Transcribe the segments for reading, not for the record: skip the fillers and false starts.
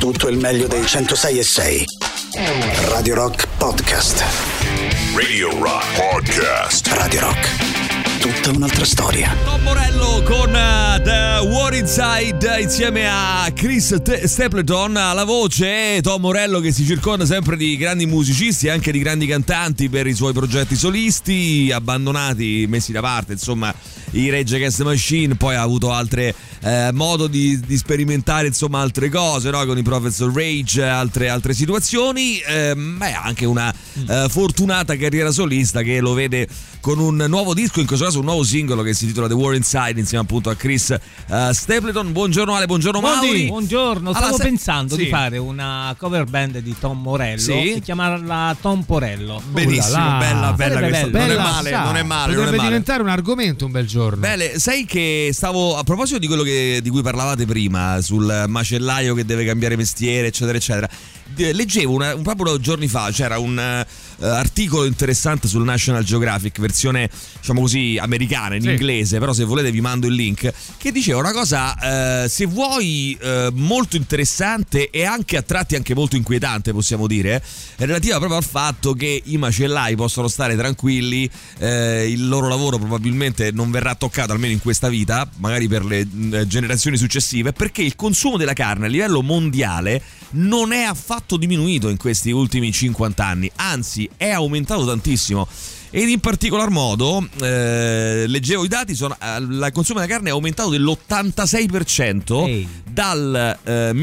tutto il meglio dei 106.6. Radio Rock Podcast. Radio Rock Podcast. Radio Rock. Tutta un'altra storia. Tom Morello con The War Inside insieme a Chris Stapleton alla voce. Tom Morello che si circonda sempre di grandi musicisti e anche di grandi cantanti per i suoi progetti solisti, abbandonati, messi da parte, insomma, i Rage Against the Machine. Poi ha avuto altre modo di sperimentare, insomma, altre cose, no? Con i Prophets of Rage, altre situazioni, ma anche una fortunata carriera solista che lo vede con un nuovo disco, in questo caso un nuovo singolo che si intitola The War Inside, insieme appunto a Chris Stapleton. Buongiorno Ale, buongiorno Mauri. Buongiorno, stavo pensando di fare una cover band di Tom Morello e chiamarla Tom Porello. Benissimo, bella questa. Non è male. Potrebbe diventare un argomento un bel giorno. Bene, sai che stavo, a proposito di quello di cui parlavate prima, sul macellaio che deve cambiare mestiere, eccetera eccetera, leggevo proprio giorni fa, c'era un articolo interessante sul National Geographic, versione diciamo così americana, in inglese, però se volete vi mando il link, che diceva una cosa, se vuoi, molto interessante e anche a tratti anche molto inquietante, possiamo dire, relativa proprio al fatto che i macellai possono stare tranquilli, il loro lavoro probabilmente non verrà toccato almeno in questa vita, magari per le generazioni successive, perché il consumo della carne a livello mondiale non è affatto diminuito in questi ultimi 50 anni, anzi è aumentato tantissimo. Ed in particolar modo, leggevo i dati, il consumo della carne è aumentato dell'86% dal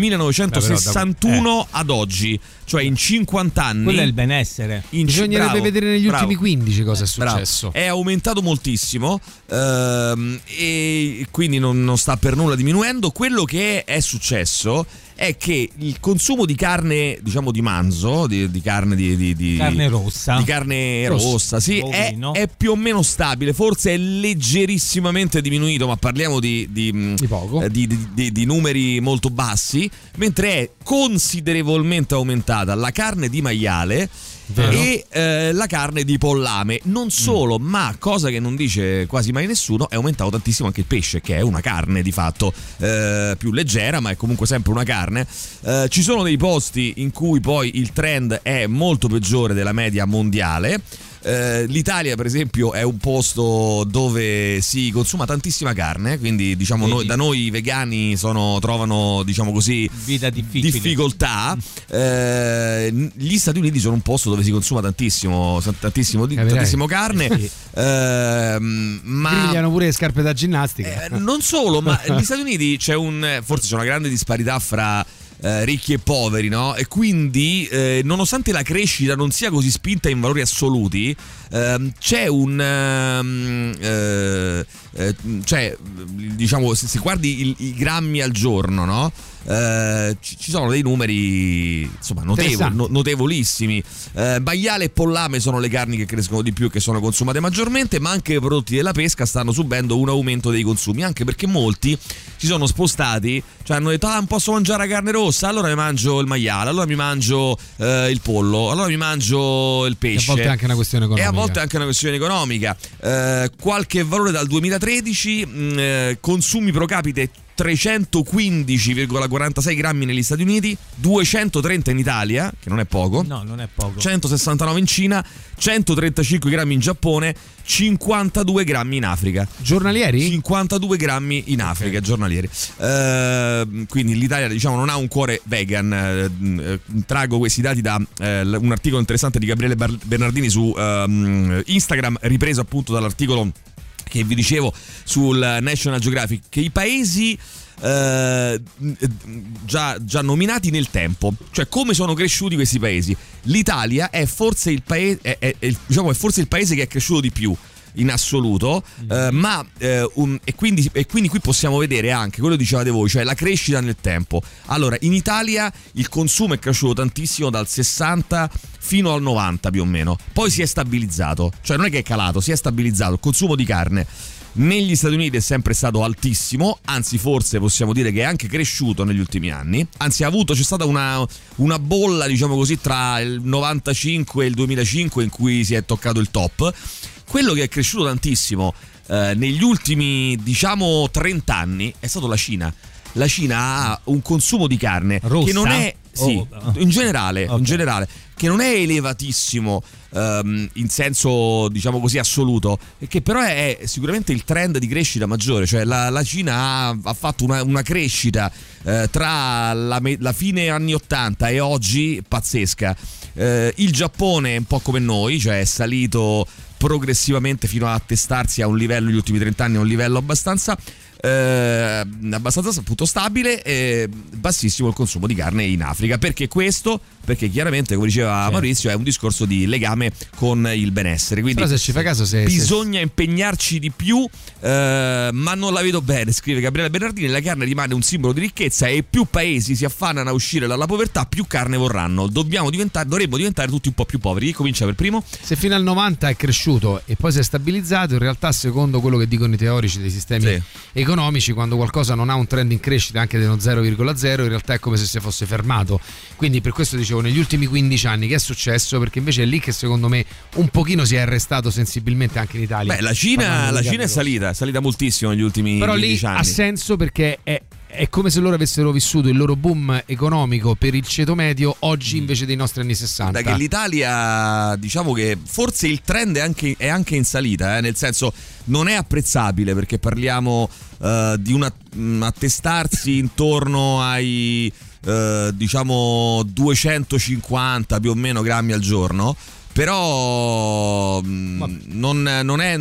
1961 ad oggi, cioè in 50 anni. Quello è il benessere. Bisognerebbe vedere negli ultimi 15 cosa è successo. È aumentato moltissimo, e quindi non sta per nulla diminuendo. Quello che è successo è che il consumo di carne, diciamo di manzo, di carne di carne rossa. Di carne rossa, sì, è più o meno stabile, forse è leggerissimamente diminuito, ma parliamo di poco. Di numeri molto bassi, mentre è considerevolmente aumentata la carne di maiale. Vero. E la carne di pollame. Non solo, ma cosa che non dice quasi mai nessuno, è aumentato tantissimo anche il pesce, che è una carne di fatto più leggera, ma è comunque sempre una carne. Ci sono dei posti in cui poi il trend è molto peggiore della media mondiale. L'Italia per esempio è un posto dove si consuma tantissima carne, quindi diciamo da noi i vegani trovano diciamo così vita difficoltà. Gli Stati Uniti sono un posto dove si consuma tantissimo carne, ma brigliano pure le scarpe da ginnastica. Non solo, ma negli Stati Uniti forse c'è una grande disparità fra ricchi e poveri, no? E quindi nonostante la crescita non sia così spinta in valori assoluti, c'è cioè diciamo se guardi i grammi al giorno, no? Ci sono dei numeri insomma notevolissimi. Maiale e pollame sono le carni che crescono di più e che sono consumate maggiormente, ma anche i prodotti della pesca stanno subendo un aumento dei consumi, anche perché molti si sono spostati, cioè hanno detto non posso mangiare la carne rossa, allora mi mangio il maiale, allora mi mangio il pollo, allora mi mangio il pesce. E a volte è anche una questione economica. Qualche valore dal 2013, consumi pro capite 315,46 grammi negli Stati Uniti, 230 in Italia, che non è poco. No, non è poco. 169 in Cina, 135 grammi in Giappone, 52 grammi in Africa. Giornalieri? 52 grammi in Africa, giornalieri. Quindi l'Italia, diciamo, non ha un cuore vegan. Trago questi dati da un articolo interessante di Gabriele Bernardini su Instagram, ripreso appunto dall'articolo che vi dicevo sul National Geographic, che i paesi già nominati nel tempo, cioè come sono cresciuti questi paesi. L'Italia è forse il paese è forse il paese che è cresciuto di più in assoluto, ma e quindi qui possiamo vedere anche quello che dicevate voi, cioè la crescita nel tempo. Allora, in Italia il consumo è cresciuto tantissimo dal 60 fino al 90 più o meno, poi si è stabilizzato, cioè non è che è calato, si è stabilizzato il consumo di carne. Negli Stati Uniti è sempre stato altissimo, anzi forse possiamo dire che è anche cresciuto negli ultimi anni, anzi c'è stata una bolla, diciamo così, tra il 95 e il 2005 in cui si è toccato il top. Quello che è cresciuto tantissimo negli ultimi, diciamo, 30 anni è stato la Cina. la Cina ha un consumo di carne rossa? Che non è in generale, che non è elevatissimo in senso, diciamo così, assoluto, e che però è sicuramente il trend di crescita maggiore. Cioè la Cina ha fatto una crescita tra la fine anni 80 e oggi pazzesca. Il Giappone è un po' come noi, cioè è salito progressivamente fino a attestarsi a un livello, negli ultimi 30 anni, a un livello abbastanza appunto stabile, e bassissimo il consumo di carne in Africa. Perché questo? Perché chiaramente, come diceva Maurizio, è un discorso di legame con il benessere. Quindi però se ci fa caso, bisogna impegnarci di più, ma non la vedo bene, scrive Gabriele Bernardini. La carne rimane un simbolo di ricchezza e più paesi si affannano a uscire dalla povertà, più carne vorranno. Dovremmo diventare tutti un po' più poveri. Chi comincia per primo? Se fino al 90 è cresciuto e poi si è stabilizzato, in realtà, secondo quello che dicono i teorici dei sistemi economici, quando qualcosa non ha un trend in crescita anche dello 0,0, in realtà è come se si fosse fermato. Quindi per questo dicevo, negli ultimi 15 anni che è successo? Perché invece è lì che secondo me un pochino si è arrestato sensibilmente anche in Italia. La Cina è salita moltissimo negli ultimi 15 anni. Però lì ha senso, perché è come se loro avessero vissuto il loro boom economico per il ceto medio oggi invece dei nostri anni 60. Da che l'Italia, diciamo che forse il trend è anche in salita, nel senso, non è apprezzabile, perché parliamo di un attestarsi intorno ai diciamo 250 più o meno grammi al giorno, però non è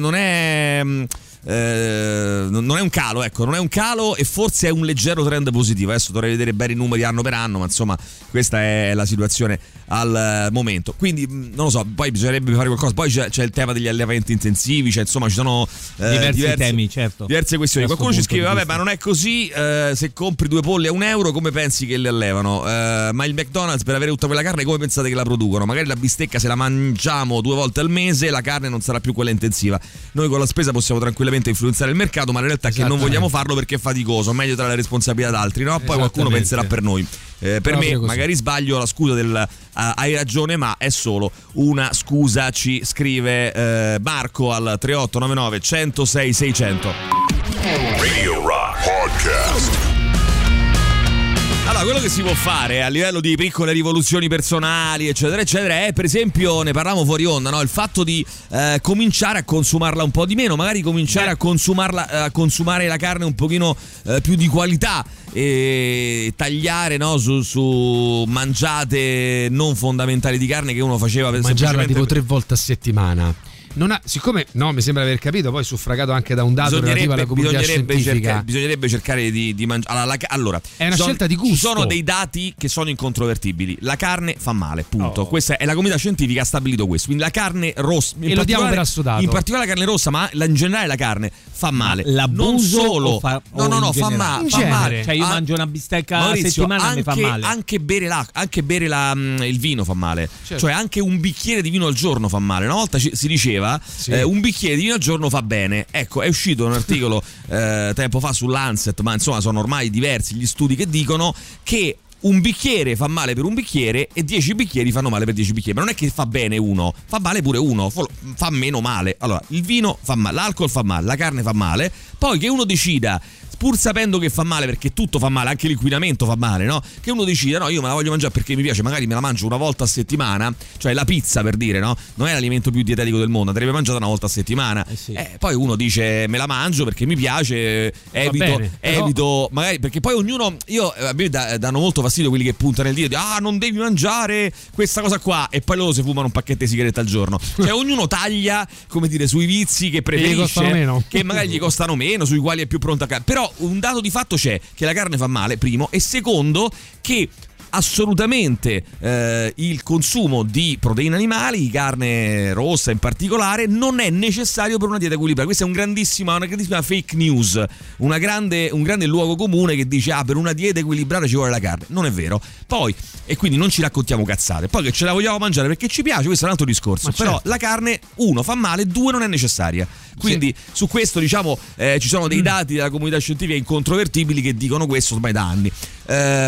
un calo, ecco, non è un calo, e forse è un leggero trend positivo. Adesso dovrei vedere bene i numeri anno per anno, ma insomma questa è la situazione al momento. Quindi non lo so, poi bisognerebbe fare qualcosa. Poi c'è il tema degli allevamenti intensivi, cioè insomma ci sono diversi temi, certo, diverse questioni. Qualcuno ci scrive: vabbè, ma non è così, se compri 2 polli a €1 come pensi che li allevano? Ma il McDonald's, per avere tutta quella carne, come pensate che la producono? Magari la bistecca, se la mangiamo 2 volte al mese, la carne non sarà più quella intensiva. Noi con la spesa possiamo tranquillamente influenzare il mercato, ma in realtà che non vogliamo farlo perché è faticoso, meglio dare la responsabilità ad altri, no? Poi qualcuno penserà per noi. Per me, magari sbaglio, la scusa del hai ragione, ma è solo una scusa, ci scrive Marco al 3899 106 600. Radio Rock Podcast. Allora, quello che si può fare a livello di piccole rivoluzioni personali, eccetera, eccetera, è, per esempio, ne parlavamo fuori onda, no? Il fatto di cominciare a consumarla un po' di meno, magari cominciare a consumare la carne un pochino più di qualità, e tagliare, no, su mangiate non fondamentali di carne che uno faceva per mangiarla tipo 3 volte a settimana. Siccome mi sembra aver capito, poi suffragato anche da un dato relativo alla comunità scientifica, bisognerebbe cercare di mangiare. Allora, è una scelta di gusto. Ci sono dei dati che sono incontrovertibili. La carne fa male, punto. Questa è la comunità scientifica, ha stabilito questo. Quindi la carne rossa, e lo diamo per assodato. In particolare la carne rossa, ma in generale la carne fa male. L'abuso non solo fa male. Cioè io mangio una bistecca a settimana, mi fa male. Anche bere il vino fa male. Certo. Cioè anche un bicchiere di vino al giorno fa male. Una volta si diceva un bicchiere di vino al giorno fa bene. Ecco, è uscito un articolo tempo fa sull'Lancet, ma insomma sono ormai diversi gli studi che dicono che un bicchiere fa male per un bicchiere e 10 bicchieri fanno male per 10 bicchieri. Ma non è che fa bene uno, fa male pure uno, fa meno male. Allora, il vino fa male, l'alcol fa male, la carne fa male. Poi che uno decida, pur sapendo che fa male, perché tutto fa male, anche l'inquinamento fa male, no? Che uno decida, no, io me la voglio mangiare perché mi piace, magari me la mangio una volta a settimana, cioè la pizza, per dire, no? Non è l'alimento più dietetico del mondo, andrebbe mangiata una volta a settimana. Poi uno dice me la mangio perché mi piace, evito, magari, perché poi ognuno, a me danno molto fastidio quelli che puntano il dito, non devi mangiare questa cosa qua, e poi loro si fumano un pacchetto di sigarette al giorno. Cioè ognuno taglia, come dire, sui vizi che preferisce, che magari gli costano meno, sui quali è più pronto a però un dato di fatto c'è, che la carne fa male, primo, e secondo che assolutamente il consumo di proteine animali, carne rossa in particolare, non è necessario per una dieta equilibrata. Questa è una grandissima fake news, un grande luogo comune che dice per una dieta equilibrata ci vuole la carne. Non è vero. Poi, e quindi non ci raccontiamo cazzate, poi che ce la vogliamo mangiare perché ci piace, questo è un altro discorso. Però la carne, 1, fa male, 2, non è necessaria. Quindi su questo, diciamo, ci sono dei dati della comunità scientifica incontrovertibili che dicono questo ormai da anni.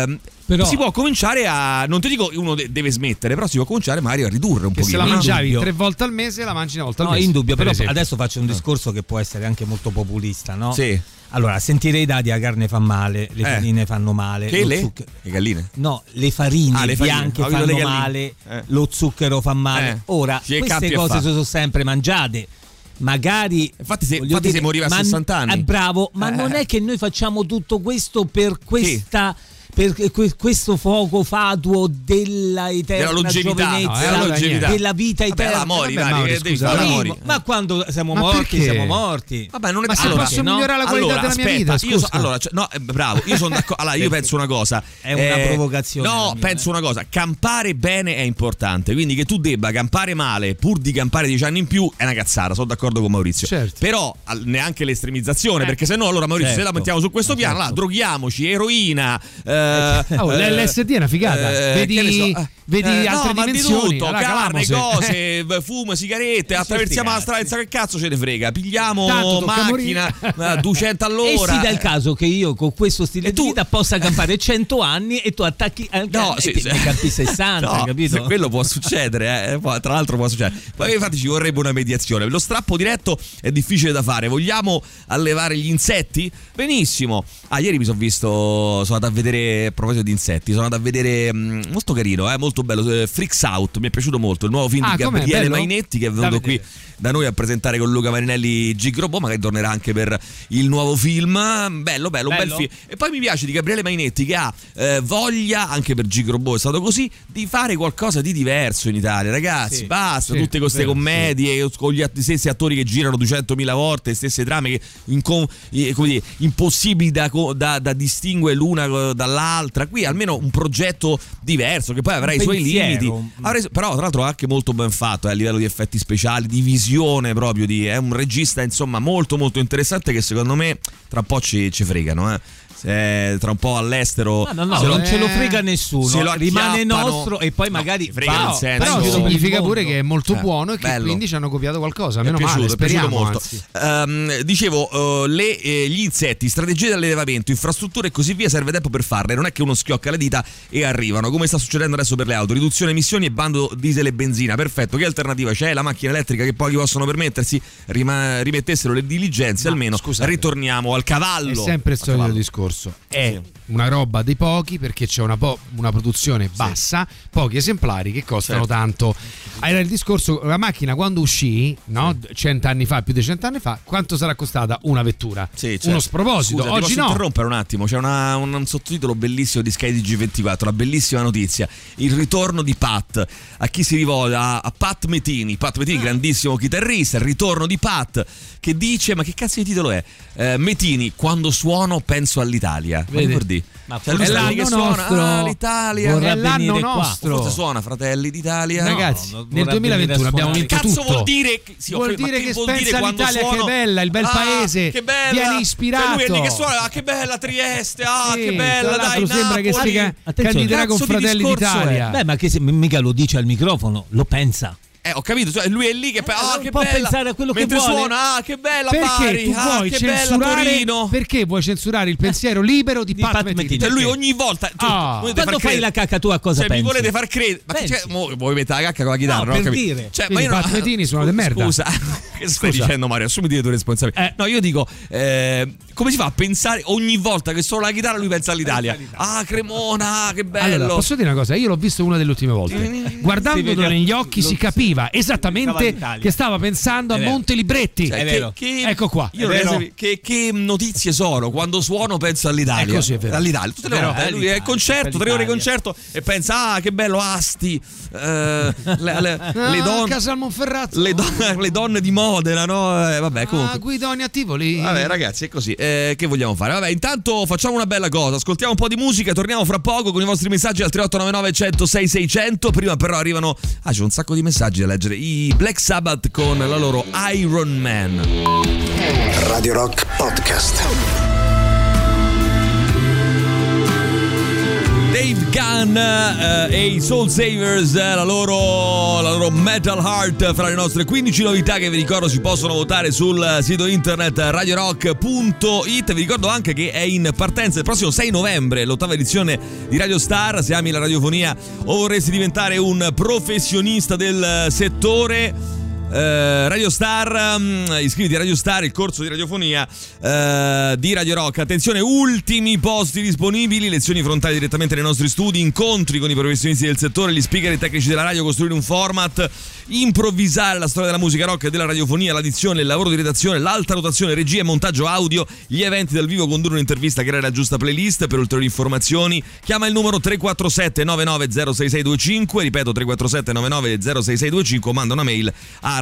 però si può cominciare a, non ti dico uno deve smettere, però si può cominciare magari a ridurre un pochino. Se la mangiavi 3 volte al mese, la mangi una volta al mese. No, indubbio, però adesso faccio un discorso che può essere anche molto populista, no? Sì. Allora, sentire i dati, la carne fa male, le farine fanno male. Che le galline? No, le farine bianche fanno male, lo zucchero fa male. Ora, queste cose sono sempre mangiate. Magari infatti se moriva a 60 anni. Bravo, ma non è che noi facciamo tutto questo per questa per questo fuoco fatuo della eterna giovinezza, della vita eterna. Ma quando siamo morti, siamo morti. Vabbè, non è se posso migliorare la qualità della mia vita. Bravo, io sono d'accordo. Allora, io penso una cosa. È una provocazione. No, penso una cosa. Campare bene è importante. Quindi che tu debba campare male pur di campare 10 anni in più è una cazzata. Sono d'accordo con Maurizio. Certo. Però neanche l'estremizzazione, perché se no allora Maurizio, se la mettiamo su questo piano, là, droghiamoci, eroina. L'LSD è una figata. Vedi altre dimensioni, di tutto, carne, cose, fumo, sigarette, attraversiamo la strada, che cazzo ce ne frega, pigliamo macchina 200 all'ora. E si dà il caso che io con questo stile di vita possa campare 100 anni e tu attacchi ne campi 60, capito? Quello può succedere, tra l'altro può succedere. Poi infatti ci vorrebbe una mediazione. Lo strappo diretto è difficile da fare. Vogliamo allevare gli insetti? Benissimo. Ieri sono andato a vedere, a proposito di insetti, sono andato a vedere molto carino, molto bello, Freaks Out, mi è piaciuto molto, il nuovo film di Gabriele Mainetti che è venuto qui da noi a presentare con Luca Marinelli Gig Robot, magari tornerà anche per il nuovo film. Bello, un bel film. E poi mi piace di Gabriele Mainetti che ha voglia, anche per Gig Robot è stato così, di fare qualcosa di diverso in Italia, ragazzi. Basta tutte queste commedie con gli stessi attori che girano 200.000 volte, le stesse trame che impossibili da distinguere l'una dall'altra. Qui almeno un progetto diverso che poi avrà i suoi limiti. Però tra l'altro anche molto ben fatto a livello di effetti speciali, di visione proprio, è un regista insomma molto molto interessante che secondo me tra un po' ci fregano, tra un po' all'estero non ce lo frega nessuno, rimane nostro e poi magari frega nel senso, però significa pure che è molto buono e che quindi ci hanno copiato qualcosa, meno male, speriamo molto. Dicevo, gli insetti, strategie di allevamento, infrastrutture e così via, serve tempo per farle, non è che uno schiocca le dita e arrivano, come sta succedendo adesso per le auto, riduzione emissioni e bando diesel e benzina, perfetto. Che alternativa c'è? La macchina elettrica che pochi possono permettersi, rimettessero le diligenze, almeno ritorniamo al cavallo. È sempre il solito discorso. È una roba dei pochi perché c'è una produzione bassa, pochi esemplari che costano tanto. Era il discorso, la macchina quando uscì, 100 anni fa, più di 100 anni fa, quanto sarà costata una vettura? Uno sproposito. Scusa, oggi ti posso interrompere un attimo? C'è un sottotitolo bellissimo di Sky TG24, una bellissima notizia, il ritorno di Pat. A chi si rivolge? A Pat Metini, grandissimo chitarrista, il ritorno di Pat, che dice, ma che cazzo di titolo è? Metini, quando suono penso all'Italia. Ma è l'anno nostro, l'Italia è l'anno nostro. Forse suona Fratelli d'Italia. Ragazzi, nel 2021 abbiamo vinto tutto. Cazzo vuol dire? Vuol dire che pensa all'Italia, che è bella, il bel paese, che bella. Viene ispirato. Lui è lì che suona, che bella Trieste, che bella, dai, sembra che si candiderà con Fratelli d'Italia. Ma che mica lo dice al microfono, lo pensa. Ho capito, cioè lui è lì che che può bella, pensare a quello mentre che vuole. Suona, che bella perché Bari, tu vuoi che censurare, bella Torino. Perché vuoi censurare il pensiero libero di Pat Metini? Cioè lui ogni volta quando fai la cacca tu a cosa pensi? Mi volete far credere, ma vuoi mettere la cacca con la chitarra? Per dire. Cioè, ma Pat Metini suona di merda. Scusa, che stai dicendo Mario? Assumiti le tue responsabilità. No, io dico, come si fa a pensare ogni volta che suona la chitarra lui pensa all'Italia? Cremona, che bello. Allora, posso dire una cosa? Io l'ho visto una delle ultime volte. Guardandolo negli occhi si capiva esattamente che stava pensando a Monte Libretti. Ecco qua. Che notizie sono? Quando suono penso all'Italia. Così è vero. All'Italia. Tutte le volte. Lui è concerto, 3 ore di concerto e pensa che bello Asti. Le donne Casal Monferrato. Le donne di Modena, no? Vabbè, comunque. Guidoni a Tivoli. Vabbè, ragazzi, è così. Che vogliamo fare? Vabbè, intanto facciamo una bella cosa. Ascoltiamo un po' di musica, torniamo fra poco con i vostri messaggi al 3899 106 600. Prima però arrivano c'è un sacco di messaggi da leggere. I Black Sabbath con la loro Iron Man. Radio Rock Podcast. Dave Gunn e i Soul Savers, la loro Metal Heart, fra le nostre 15 novità che vi ricordo si possono votare sul sito internet radiorock.it. Vi ricordo anche che è in partenza il prossimo 6 novembre l'8ª edizione di Radio Star. Se ami la radiofonia o vorresti diventare un professionista del settore, Radio Star, iscriviti a Radio Star, il corso di radiofonia di Radio Rock. Attenzione, ultimi posti disponibili, lezioni frontali direttamente nei nostri studi, incontri con i professionisti del settore, gli speaker e i tecnici della radio, costruire un format, improvvisare la storia della musica rock e della radiofonia, l'addizione, il lavoro di redazione, l'alta rotazione, regia e montaggio audio, gli eventi dal vivo, condurre un'intervista, creare la giusta playlist. Per ulteriori informazioni chiama il numero 347 99 06625, ripeto 347 99 06625, o manda una mail a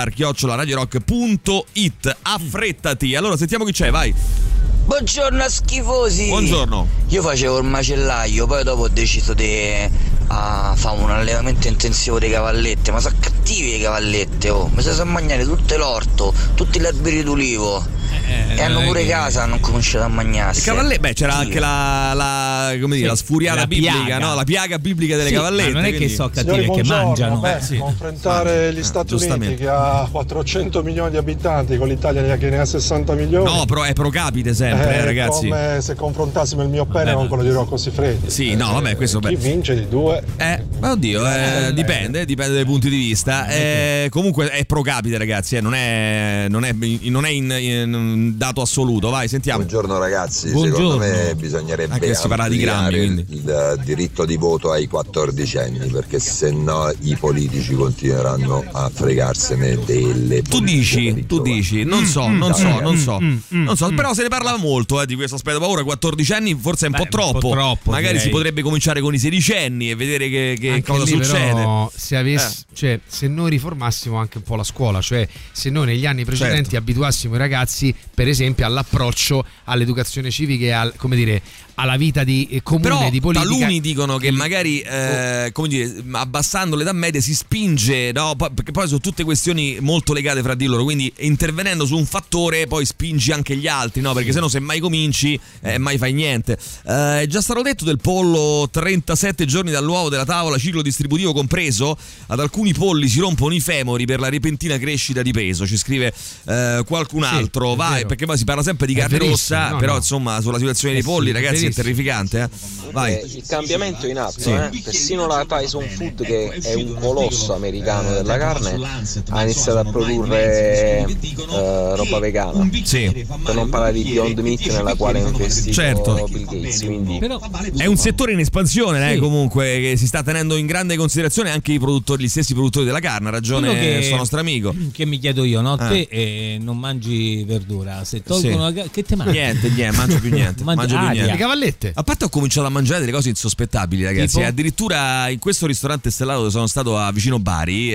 radiostar@radiorock.it. Affrettati. Allora sentiamo chi c'è, vai. Buongiorno schifosi. Buongiorno. Io facevo il macellaio, poi dopo ho deciso di fare un allevamento intensivo di cavallette. Ma sono cattivi le cavallette, oh. Mi si sono mangiate tutte l'orto, tutti gli alberi d'ulivo. E hanno pure casa, hanno cominciato a mangiarsi. C'era anche la sfuriata biblica, no? La piaga biblica delle cavallette. Non è che so cattive, che mangiano. Confrontare gli Stati Uniti, che ha 400 milioni di abitanti, con l'Italia che ne ha 60 milioni. No, però è pro capite sempre, ragazzi. Come se confrontassimo il mio pene con quello di Rocco Siffredi. Sì, no, vabbè, questo chi vince di due? Oddio, dipende dai punti di vista. Comunque è pro capite, ragazzi, non è in dato assoluto. Vai, sentiamo. Buongiorno ragazzi. Buongiorno. Secondo me bisognerebbe anche si parla di grammi, il diritto di voto ai 14 anni, perché se no i politici continueranno a fregarsene delle tu dici, non so, però se ne parlava molto di questo aspetto. Ora 14 anni forse è un po' troppo, magari direi. Si potrebbe cominciare con i 16 anni e vedere che cosa succede. Però, se noi riformassimo anche un po' la scuola, cioè se noi negli anni precedenti abituassimo i ragazzi per esempio all'approccio all'educazione civica e alla vita di comune, però, di politica. Taluni dicono che magari abbassando l'età media si spinge, no? Perché poi sono tutte questioni molto legate fra di loro, quindi intervenendo su un fattore poi spingi anche gli altri, no? Perché sennò se mai cominci mai fai niente. È già stato detto del pollo 37 giorni dall'uovo della tavola, ciclo distributivo compreso. Ad alcuni polli si rompono i femori per la repentina crescita di peso, ci scrive qualcun altro. Sì, vai, perché poi si parla sempre di carne rossa, però insomma sulla situazione dei polli, ragazzi, è terrificante. Vai. Il cambiamento è in atto, persino la Tyson Food, che è un colosso americano della carne, ha iniziato a produrre roba vegana, per non parlare di Beyond Meat, nella quale è investito Bill Gates. Quindi però è un settore in espansione, comunque, che si sta tenendo in grande considerazione anche gli stessi produttori della carne. Ha ragione il suo nostro amico. Che mi chiedo io, no? Te non mangi verdura, se tolgono che te mangi? Niente, mangio più niente. Mangio più niente. Le cavallette. A parte ho cominciato a mangiare delle cose insospettabili, ragazzi. Tipo? Addirittura in questo ristorante stellato dove sono stato a vicino Bari,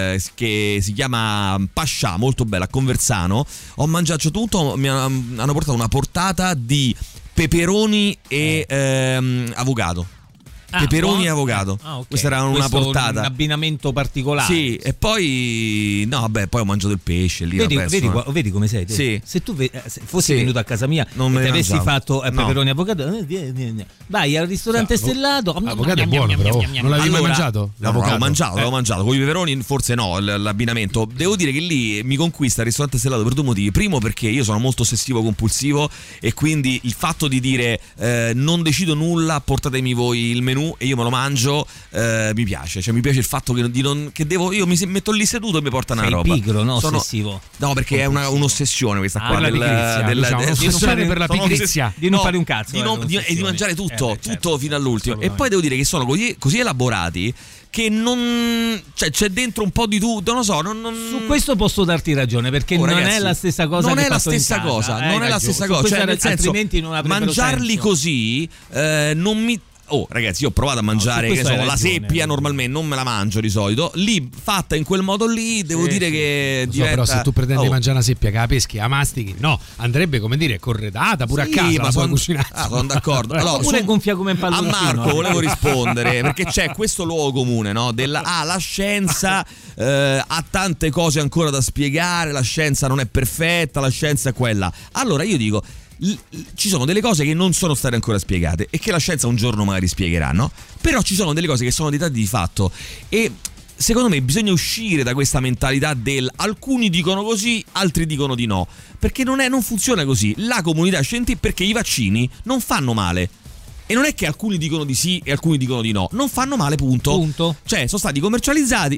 che si chiama Pascià, molto bella, a Conversano, ho mangiato tutto, hanno portato una portata di peperoni e avocado. Peperoni e avocado. Okay. Questa era una portata. Un abbinamento particolare. Sì, e poi poi ho mangiato il pesce lì. Vedi come sei te? Sì. Se tu fossi venuto a casa mia e ti avessi fatto peperoni e avocado, vai al ristorante stellato. L'avocado è buono, però non l'avevi mai mangiato? L'ho mangiato. Con i peperoni forse no, l'abbinamento. Devo dire che lì mi conquista il ristorante stellato per due motivi. Primo, perché io sono molto ossessivo compulsivo, e quindi il fatto di dire non decido nulla, portatemi voi il menù e io me lo mangio, mi piace. Cioè mi piace il fatto che devo, io mi metto lì seduto e mi portano una roba. Sei pigro, no? Ossessivo. No, perché è un'ossissione questa qua un'ossessione per la pigrizia, di non fare un cazzo, e di mangiare tutto fino all'ultimo. E poi devo dire che sono così elaborati che non, cioè, c'è dentro un po' di tutto, non lo so. Su questo posso darti ragione, perché non è la stessa cosa. Non è la stessa cosa, non è la stessa cosa. Cioè, nel senso, altrimenti non mangiarli così non mi. Ragazzi, io ho provato a mangiare la seppia normalmente, non me la mangio di solito. Lì, fatta in quel modo lì, devo dire che diventa. Però se tu pretendi mangiare una seppia che la peschi, la mastichi, no, andrebbe corredata pure a casa, ma sono d'accordo. Allora, oppure gonfia come un palloncino. A Marco volevo rispondere, perché c'è questo luogo comune, no? La scienza ha tante cose ancora da spiegare, la scienza non è perfetta, la scienza è quella. Allora io dico, ci sono delle cose che non sono state ancora spiegate e che la scienza un giorno magari spiegherà, no? Però ci sono delle cose che sono date di fatto e secondo me bisogna uscire da questa mentalità del alcuni dicono così, altri dicono di no, perché non funziona così. La comunità scientifica, perché i vaccini non fanno male. E non è che alcuni dicono di sì e alcuni dicono di no, non fanno male, punto. Cioè sono stati commercializzati,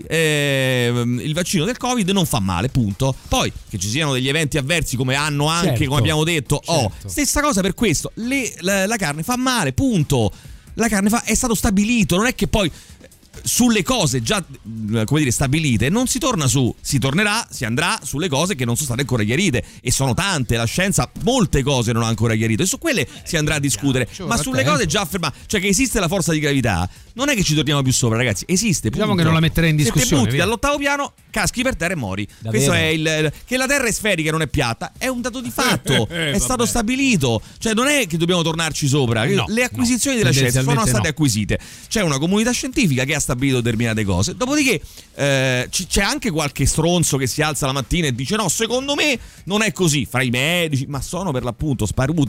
il vaccino del Covid non fa male, punto. Poi che ci siano degli eventi avversi come hanno anche, come abbiamo detto, stessa cosa per questo, la carne fa male, punto. La carne è stato stabilito, non è che poi sulle cose già stabilite non si torna su, si andrà sulle cose che non sono state ancora chiarite, e sono tante, la scienza molte cose non ha ancora chiarito e su quelle si andrà a discutere, ma sulle cose già affermate, cioè che esiste la forza di gravità, non è che ci torniamo più sopra, ragazzi, esiste, punto. Diciamo che non la metterei in discussione. Se ti butti dall'8º piano, caschi per terra e mori. Davvero? Questo è che la terra è sferica e non è piatta, è un dato di fatto, è stato stabilito, cioè non è che dobbiamo tornarci sopra, le acquisizioni della scienza sono state acquisite, c'è una comunità scientifica che ha stabilito determinate cose, dopodiché c'è anche qualche stronzo che si alza la mattina e dice no, secondo me non è così, fra i medici, ma sono per l'appunto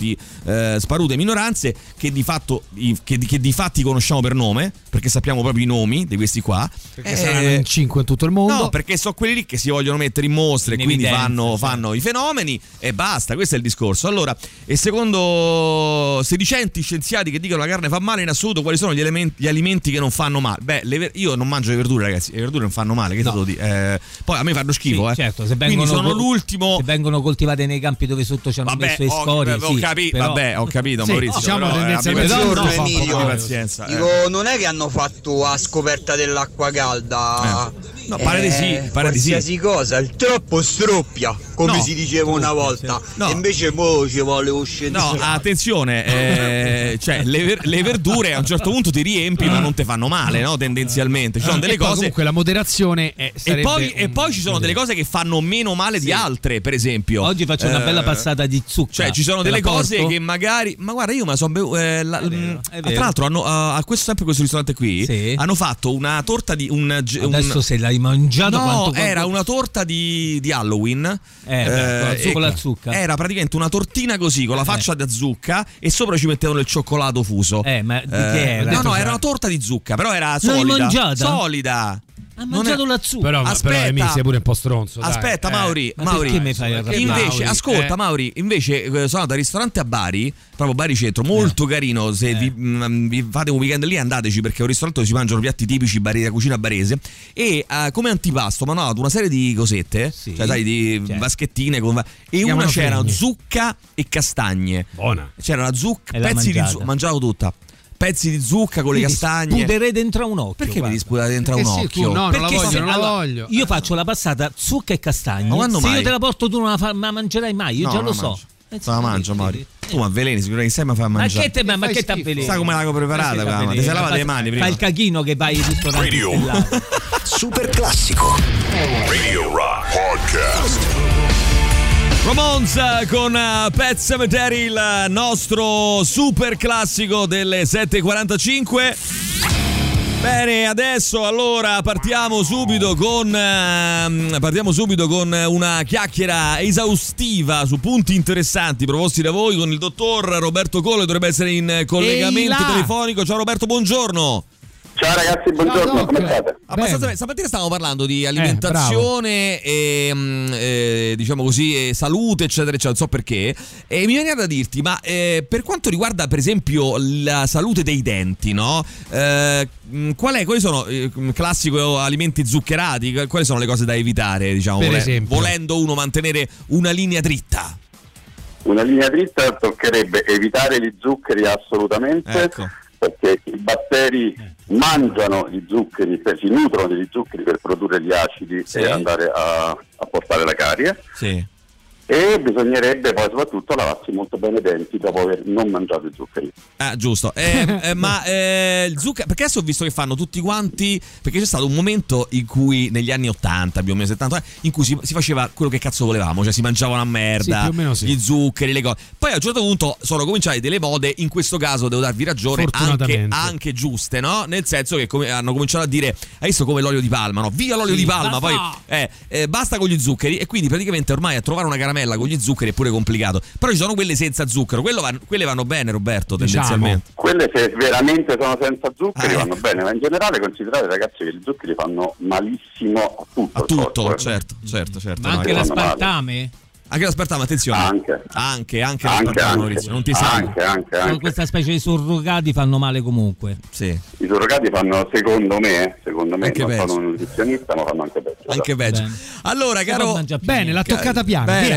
sparute minoranze che di fatto che di fatti conosciamo per nome, perché sappiamo proprio i nomi di questi qua, perché saranno in 5 in tutto il mondo, no, perché sono quelli lì che si vogliono mettere in mostra e quindi fanno i fenomeni e basta, questo è il discorso. Allora, e secondo sedicenti scienziati che dicono la carne fa male, in assoluto quali sono gli alimenti che non fanno male? Beh, io non mangio le verdure, ragazzi, le verdure non fanno male, che devo dire? Poi a me fanno schifo, sì, certo, se vengono, quindi sono l'ultimo, se vengono coltivate nei campi dove sotto ci hanno messo le scorie, ho capito, Maurizio, diciamo tendenzialmente Emilio, pazienza. Dico, non è che hanno fatto a scoperta dell'acqua calda, no, pare di sì, qualsiasi cosa, il troppo stroppia, come si diceva una volta, e invece mo ci vuole uscire. No, attenzione, cioè le verdure a un certo punto ti riempi ma non ti fanno male, no? Tendenzialmente ci sono delle cose, comunque la moderazione e poi ci sono delle cose che fanno meno male di altre, per esempio oggi faccio una bella passata di zucca, cioè ci sono delle cose che magari, ma guarda, io me la so tra l'altro hanno sempre questo ristorante qui hanno fatto una torta di adesso se l'hai mangiato, no, era una torta di Halloween con la zucca, era praticamente una tortina così con la faccia da zucca e sopra ci mettevano il cioccolato fuso, ma di che era? No, era una torta di zucca, però era solida. Ha mangiato la zucca. Però mi sei pure un po' stronzo. Aspetta, Mauri. Perché mi fai arrabbiare? Invece, ascolta, Mauri. Invece, sono andato al ristorante a Bari, proprio Bari Centro, molto carino. Se vi fate un weekend lì, andateci, perché è un ristorante dove si mangiano piatti tipici della cucina barese. E come antipasto mi hanno dato una serie di cosette, cioè sai, di vaschettine. E una c'era zucca e castagne. Buona. C'era la zucca, pezzi di zucca, mangiavo tutta. Pezzi di zucca con le castagne. Sputerei dentro un occhio. Perché mi sputerei dentro un occhio? No, non la voglio. Io faccio la passata zucca e castagne. Ma quando se mai? io te la porto tu non la mangerai mai, io già lo so. La mangio, Mauri. Tu mi avveleni, sicuramente sei, ma fai mangiare. Ma che ti avveleni? Sai come l'avevo preparata? Ti sei lavata le mani prima. Fai il cachino che vai tutto Radio Super classico. Radio Rock Podcast. Ramones con Pet Sematary, il nostro super classico delle 7:45. Bene, adesso allora partiamo subito con una chiacchiera esaustiva su punti interessanti proposti da voi con il dottor Roberto Colle, dovrebbe essere in collegamento telefonico. Ciao Roberto, buongiorno. Ciao ragazzi, buongiorno, come state? Abbastanza, stamattina stavamo parlando di alimentazione e diciamo così, salute, eccetera, eccetera, non so perché. E mi viene da dirti, ma per quanto riguarda per esempio la salute dei denti, no? Quali sono classico alimenti zuccherati? Quali sono le cose da evitare, diciamo, per esempio, volendo uno mantenere una linea dritta? Una linea dritta toccherebbe evitare gli zuccheri assolutamente, ecco, perché i batteri mangiano gli zuccheri, si nutrono degli zuccheri per produrre gli acidi e andare a portare la carie. Sì. E bisognerebbe poi soprattutto lavarsi molto bene i denti dopo aver non mangiato i zuccheri. Ah, giusto. Ma il zucchero, perché adesso ho visto che fanno tutti quanti, perché c'è stato un momento in cui negli anni 80, più o meno 70, in cui si faceva quello che cazzo volevamo, cioè si mangiava una merda, gli zuccheri, le cose. Poi a un certo punto sono cominciate delle mode, in questo caso devo darvi ragione, anche giuste, no? Nel senso che hanno cominciato a dire, hai visto come l'olio di palma, no? Via l'olio di palma, poi basta con gli zuccheri, e quindi praticamente ormai a trovare una caramella con gli zuccheri è pure complicato. Però ci sono quelle senza zucchero, quelle vanno bene, Roberto, tendenzialmente. Quelle se veramente sono senza zuccheri vanno bene, ma in generale considerate, ragazzi, che gli zuccheri fanno malissimo a tutto. Corpo, certo. Ma anche l'aspartame? Anche l'aspartame, attenzione. Anche l'aspartame, Maurizio, non ti sai. Anche. Questa specie di surrogati fanno male comunque. Sì. I surrogati fanno, secondo me, anche non sono un nutrizionista, ma fanno anche peggio. Allora, caro, bene, l'ha toccata piano. Bene.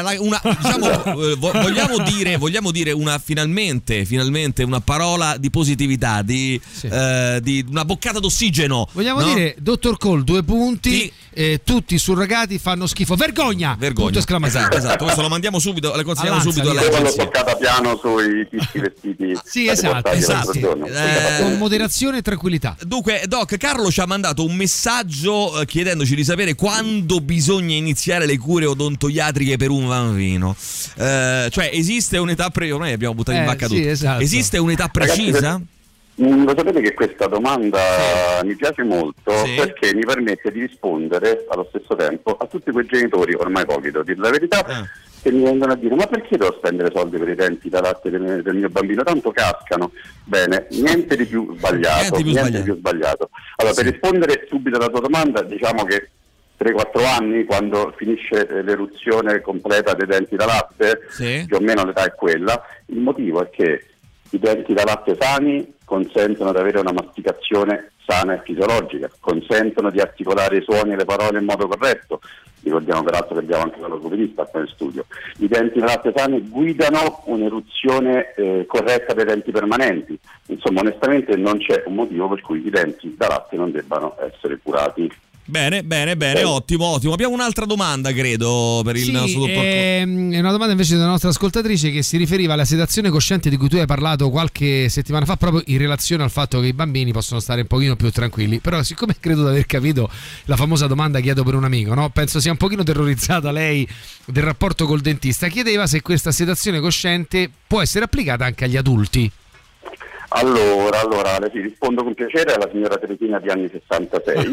Vogliamo dire finalmente una parola di positività, di una boccata d'ossigeno. Vogliamo dire, Dottor Cole, 2 punti. Tutti i surrogati fanno schifo. Vergogna. Punto esclamazione. Esatto, questo lo mandiamo subito, le consegniamo subito alle agenzie. L'ho toccata piano sui tizi vestiti. Sì, esatto. Con moderazione e tranquillità. Dunque, Doc, Carlo ci ha mandato un messaggio chiedendoci di sapere quando bisogna iniziare le cure odontoiatriche per un bambino. Cioè, esiste un'età ormai abbiamo buttato in vacca tutto. Esatto. Esiste un'età precisa? Ragazzi, lo sapete che questa domanda mi piace molto perché mi permette di rispondere allo stesso tempo a tutti quei genitori, ormai pochi, devo dire la verità, che mi vengono a dire: ma perché devo spendere soldi per i denti da latte del mio bambino? Tanto cascano. Bene, niente di più sbagliato. Allora, per rispondere subito alla tua domanda, diciamo che 3-4 anni, quando finisce l'eruzione completa dei denti da latte, più o meno l'età è quella. Il motivo è che i denti da latte sani consentono di avere una masticazione sana e fisiologica, consentono di articolare i suoni e le parole in modo corretto. Ricordiamo peraltro che abbiamo anche la logopedista qua in studio. I denti da latte sani guidano un'eruzione corretta dei denti permanenti. Insomma, onestamente non c'è un motivo per cui i denti da latte non debbano essere curati. Bene, ottimo. Abbiamo un'altra domanda, credo, per il nostro dottor Cole. È una domanda invece della nostra ascoltatrice che si riferiva alla sedazione cosciente di cui tu hai parlato qualche settimana fa, proprio in relazione al fatto che i bambini possono stare un pochino più tranquilli. Però, siccome credo di aver capito la famosa domanda chiedo per un amico, no? Penso sia un pochino terrorizzata lei del rapporto col dentista. Chiedeva se questa sedazione cosciente può essere applicata anche agli adulti. Allora, sì, rispondo con piacere alla signora Teresina di anni 66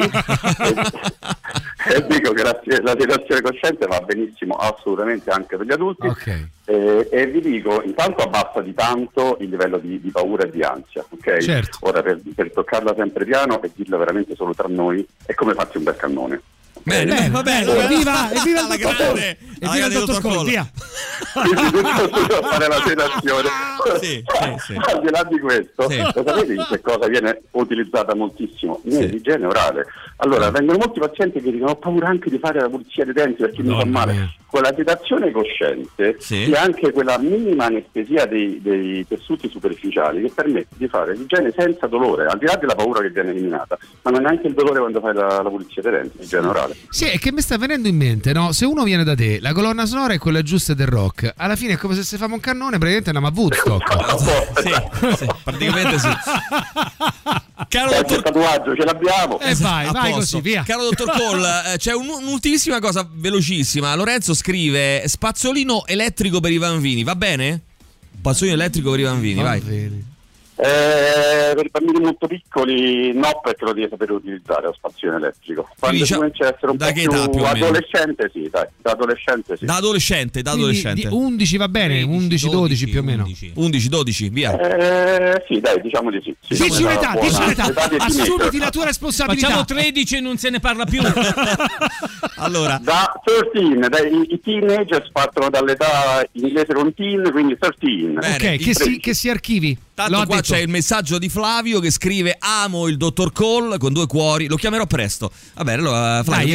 e dico che la sedazione cosciente va benissimo assolutamente anche per gli adulti. E vi dico, intanto abbassa di tanto il livello di paura e di ansia, ok? Certo. Ora, per toccarla sempre piano e dirla veramente solo tra noi, è come farsi un bel cannone. Bene, va bene. Evviva il dottore! Evviva il dottor Cole, via! Fare la sedazione. Sì. Al di là di questo, lo sapete in che cosa viene utilizzata moltissimo? Nell'igiene orale. Allora, vengono molti pazienti che dicono: ho paura anche di fare la pulizia dei denti perché mi fa male. Con la sedazione cosciente c'è anche quella minima anestesia dei tessuti superficiali che permette di fare l'igiene senza dolore, al di là della paura che viene eliminata, ma non è neanche il dolore quando fai la pulizia dei denti, l'igiene orale. Sì, è che mi sta venendo in mente, no? Se uno viene da te, la colonna sonora è quella giusta del rock, alla fine è come se famo un cannone, praticamente andiamo a Woodstock. sì, praticamente sì. Caro dottor... tatuaggio ce l'abbiamo. Vai così, via. Caro dottor Cole, c'è un'ultimissima cosa velocissima. Lorenzo scrive: spazzolino elettrico per i bambini, va bene? Spazzolino elettrico per i bambini, vai. Per i bambini molto piccoli no, perché lo devi sapere utilizzare lo spazzolino elettrico. Quando comincia a essere un po' più adolescente, sì, dai, da adolescente. Da adolescente. 11 va bene, 11-12 più o meno. 11-12, via. Sì, dai, diciamo di sì. Dici un'età, assumiti la tua responsabilità. Facciamo 13 e non se ne parla più. Allora, da 13, i teenagers partono dall'età inglese con teen, quindi 13. Bene, ok, che si archivi. Tanto qua c'è il messaggio di Flavio che scrive: amo il dottor Cole con 2 cuori, lo chiamerò presto. Va bene, allora Flavio,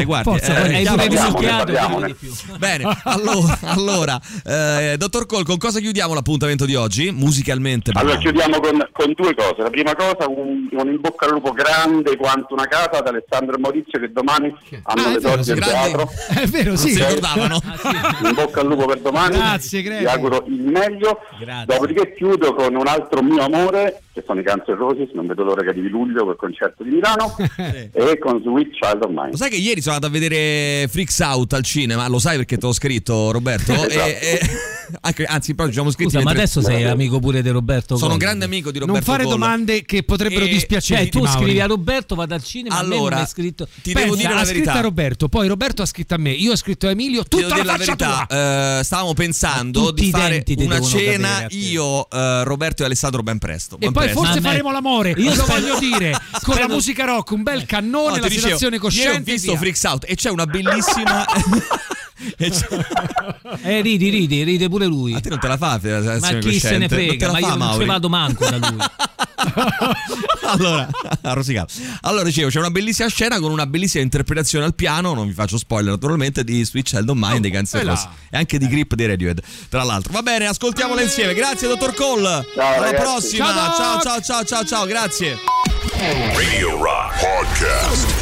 bene, allora dottor Cole, con cosa chiudiamo l'appuntamento di oggi? Musicalmente allora chiudiamo con 2 cose. La prima cosa, un in bocca al lupo grande quanto una casa ad Alessandro e Maurizio, che domani hanno le dosi del teatro. È vero, sì. Si ricordavano. In bocca al lupo per domani. Grazie. Vi auguro il meglio. Grazie. Dopodiché chiudo con un altro mio amore, che sono i Guns N' Roses. Non vedo l'ora che arrivi luglio col concerto di Milano. E con Sweet Child of Mine. Lo sai che ieri sono andato a vedere Freaks Out al cinema? Lo sai perché te l'ho scritto, Roberto? Esatto. Anzi, poi ci siamo scritti. Scusa, ma adesso sei amico pure di Roberto? Sono un grande amico di Roberto. Non fare domande che potrebbero dispiacere. Tu scrivi a Roberto, vado al cinema. Allora, a me scritto. Ti devo dire la verità. Ha scritto a Roberto, poi Roberto ha scritto a me, io ho scritto a Emilio. Tutta la verità. Stavamo pensando di fare una cena io, Roberto e Alessandro ben presto. E poi forse faremo l'amore. Io lo voglio dire, con la musica rock, un bel cannone, la situazione cosciente. Io ho visto Freaks Out e c'è una bellissima. Ride pure lui. A te non te la fa la ma chi se ne frega, ma io non ci vado manco da lui. Allora, dicevo, c'è una bellissima scena con una bellissima interpretazione al piano, non vi faccio spoiler naturalmente, di Sweet Child of Mine dei Guns N' Roses e anche di Grip dei Radiohead, tra l'altro. Va bene, ascoltiamola insieme. Grazie dottor Cole. Alla prossima. Ciao, grazie. Radio Rock Podcast.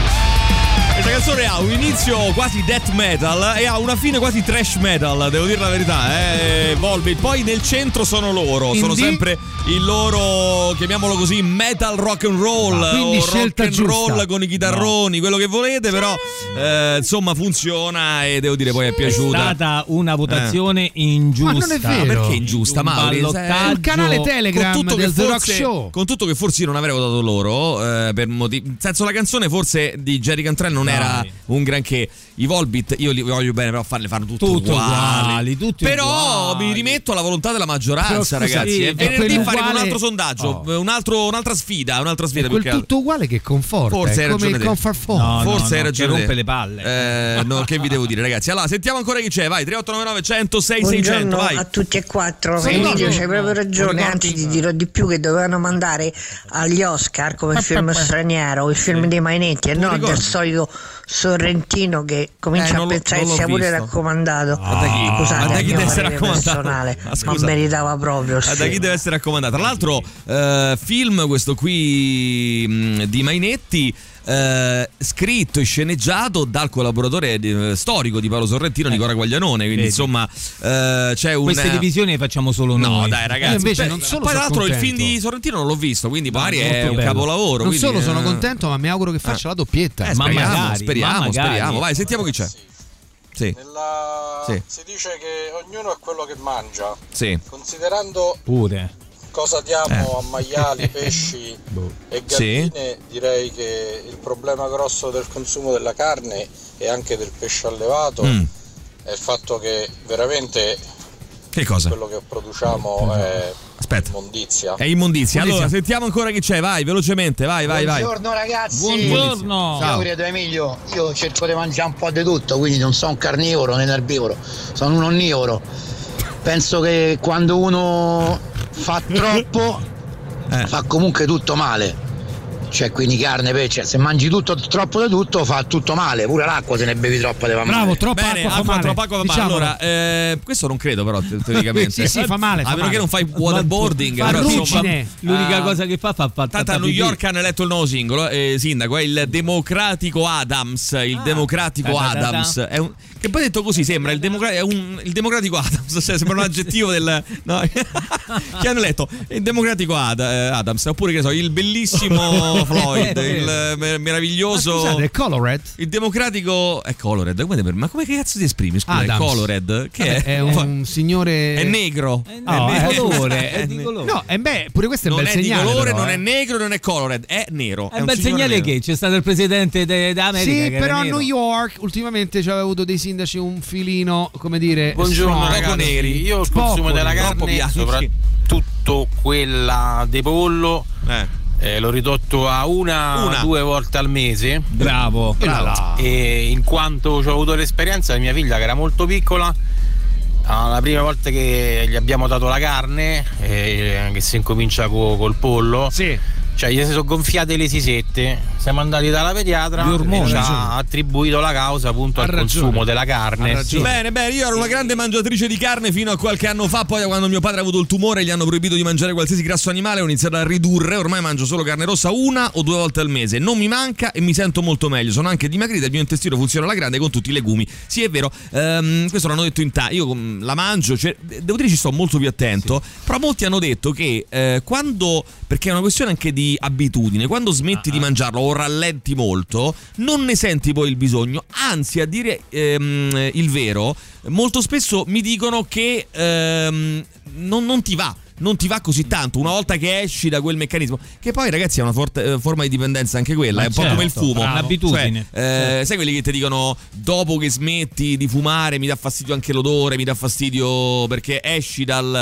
Questa canzone ha un inizio quasi death metal e ha una fine quasi thrash metal, devo dire la verità, Volbeat. Poi nel centro sono loro, sono sempre il loro, chiamiamolo così, metal rock and roll, o rock and roll con i chitarroni, quello che volete, però insomma funziona e devo dire poi è piaciuta. È stata una votazione ingiusta. Ma non è vero. Perché ingiusta, Mauri? Il canale Telegram del The Rock Show. Con tutto che forse io non avrei votato loro per motivi, nel senso, la canzone forse di Jerry Cantrell non era un granché. I Volbeat io li voglio bene, però farle fanno tutto uguali. Però mi rimetto alla volontà della maggioranza, ragazzi. E venerdì faremo un altro sondaggio, un'altra sfida. Quel tutto uguale che conforta, forse come il comfort phone. Forse hai ragione, che rompe le palle. No, che vi devo dire, ragazzi. Allora, sentiamo ancora chi c'è. Vai, 3899 106 600. Vai. A tutti e quattro. Emilio, c'hai proprio ragione. Anzi, ti dirò di più, che dovevano mandare agli Oscar come film straniero il film dei Mainetti e non del solito Sorrentino che comincia a pensare sia pure raccomandato. Scusate, da chi deve essere raccomandato? Ma meritava proprio. Da chi deve essere raccomandato? Tra l'altro, film questo qui di Mainetti. Scritto e sceneggiato dal collaboratore storico di Paolo Sorrentino, Nicola Guaglianone, quindi insomma c'è un... Queste divisioni le facciamo solo noi. No dai ragazzi, invece non solo poi tra l'altro contento. il film di Sorrentino non l'ho visto, quindi magari è un capolavoro. Non quindi, solo sono contento, ma mi auguro che faccia la doppietta. Speriamo. Vai, sentiamo chi c'è. Si dice che ognuno è quello che mangia. Sì. Considerando pure cosa diamo a maiali, pesci e galline, direi che il problema grosso del consumo della carne e anche del pesce allevato è il fatto che veramente quello che produciamo è immondizia. È immondizia. Allora, sentiamo ancora chi c'è, vai, velocemente, vai. Buongiorno ragazzi. Buongiorno. Ciao Emilio, io cerco di mangiare un po' di tutto, quindi non sono un carnivoro né un erbivoro, sono un onnivoro. Penso che quando uno fa troppo fa comunque tutto male, cioè quindi carne, pesce, se mangi troppo di tutto fa tutto male, pure l'acqua se ne bevi troppo te va male. Bravo, troppa acqua fa male. Allora, questo non credo però teoricamente. sì, fa male. A meno che non fai waterboarding, l'unica cosa che fa tanto a New York hanno eletto il nuovo sindaco, è il Democratico Adams, è un, che poi detto così sembra il Democratico Adams, cioè sembra un aggettivo del che hanno eletto il Democratico Adams, oppure che so, il bellissimo Floyd, il meraviglioso. Scusate, è Colored? Il democratico è Colored. Ma come cazzo ti esprimi? Scusa, è Colored. Che è un signore. È negro. È di colore. È di colore. No, pure questo è un bel segnale. Non è di colore, però, non è negro, non è Colored, è nero. È un bel segnale nero. Che c'è stato il presidente d'America. Sì, però a New York ultimamente c'aveva avuto dei sindaci un filino, come dire. Buongiorno ragazzi. Neri. Io il consumo della carne, soprattutto quella di pollo. L'ho ridotto a una 2 volte al mese. Bravo. E in quanto ho avuto l'esperienza di mia figlia che era molto piccola, la prima volta che gli abbiamo dato la carne, che si incomincia col pollo, cioè gli si sono gonfiate le sisette, siamo andati dalla pediatra e ci ha attribuito la causa appunto al consumo della carne. Bene, io ero una grande mangiatrice di carne fino a qualche anno fa, poi quando mio padre ha avuto il tumore gli hanno proibito di mangiare qualsiasi grasso animale, ho iniziato a ridurre, ormai mangio solo carne rossa 1 o 2 volte al mese, non mi manca e mi sento molto meglio, sono anche dimagrita, il mio intestino funziona alla grande con tutti i legumi. Sì, è vero, questo l'hanno detto in tanti, io la mangio, devo dire ci sto molto più attento, però molti hanno detto che quando, perché è una questione anche di di abitudine. Quando smetti di mangiarlo o rallenti molto, non ne senti poi il bisogno. Anzi, a dire il vero, molto spesso mi dicono che non ti va. Non ti va così tanto una volta che esci da quel meccanismo, che poi ragazzi è una forma di dipendenza anche quella, è un po' come il fumo, un'abitudine. Sai quelli che ti dicono dopo che smetti di fumare mi dà fastidio anche l'odore, mi dà fastidio perché esci dal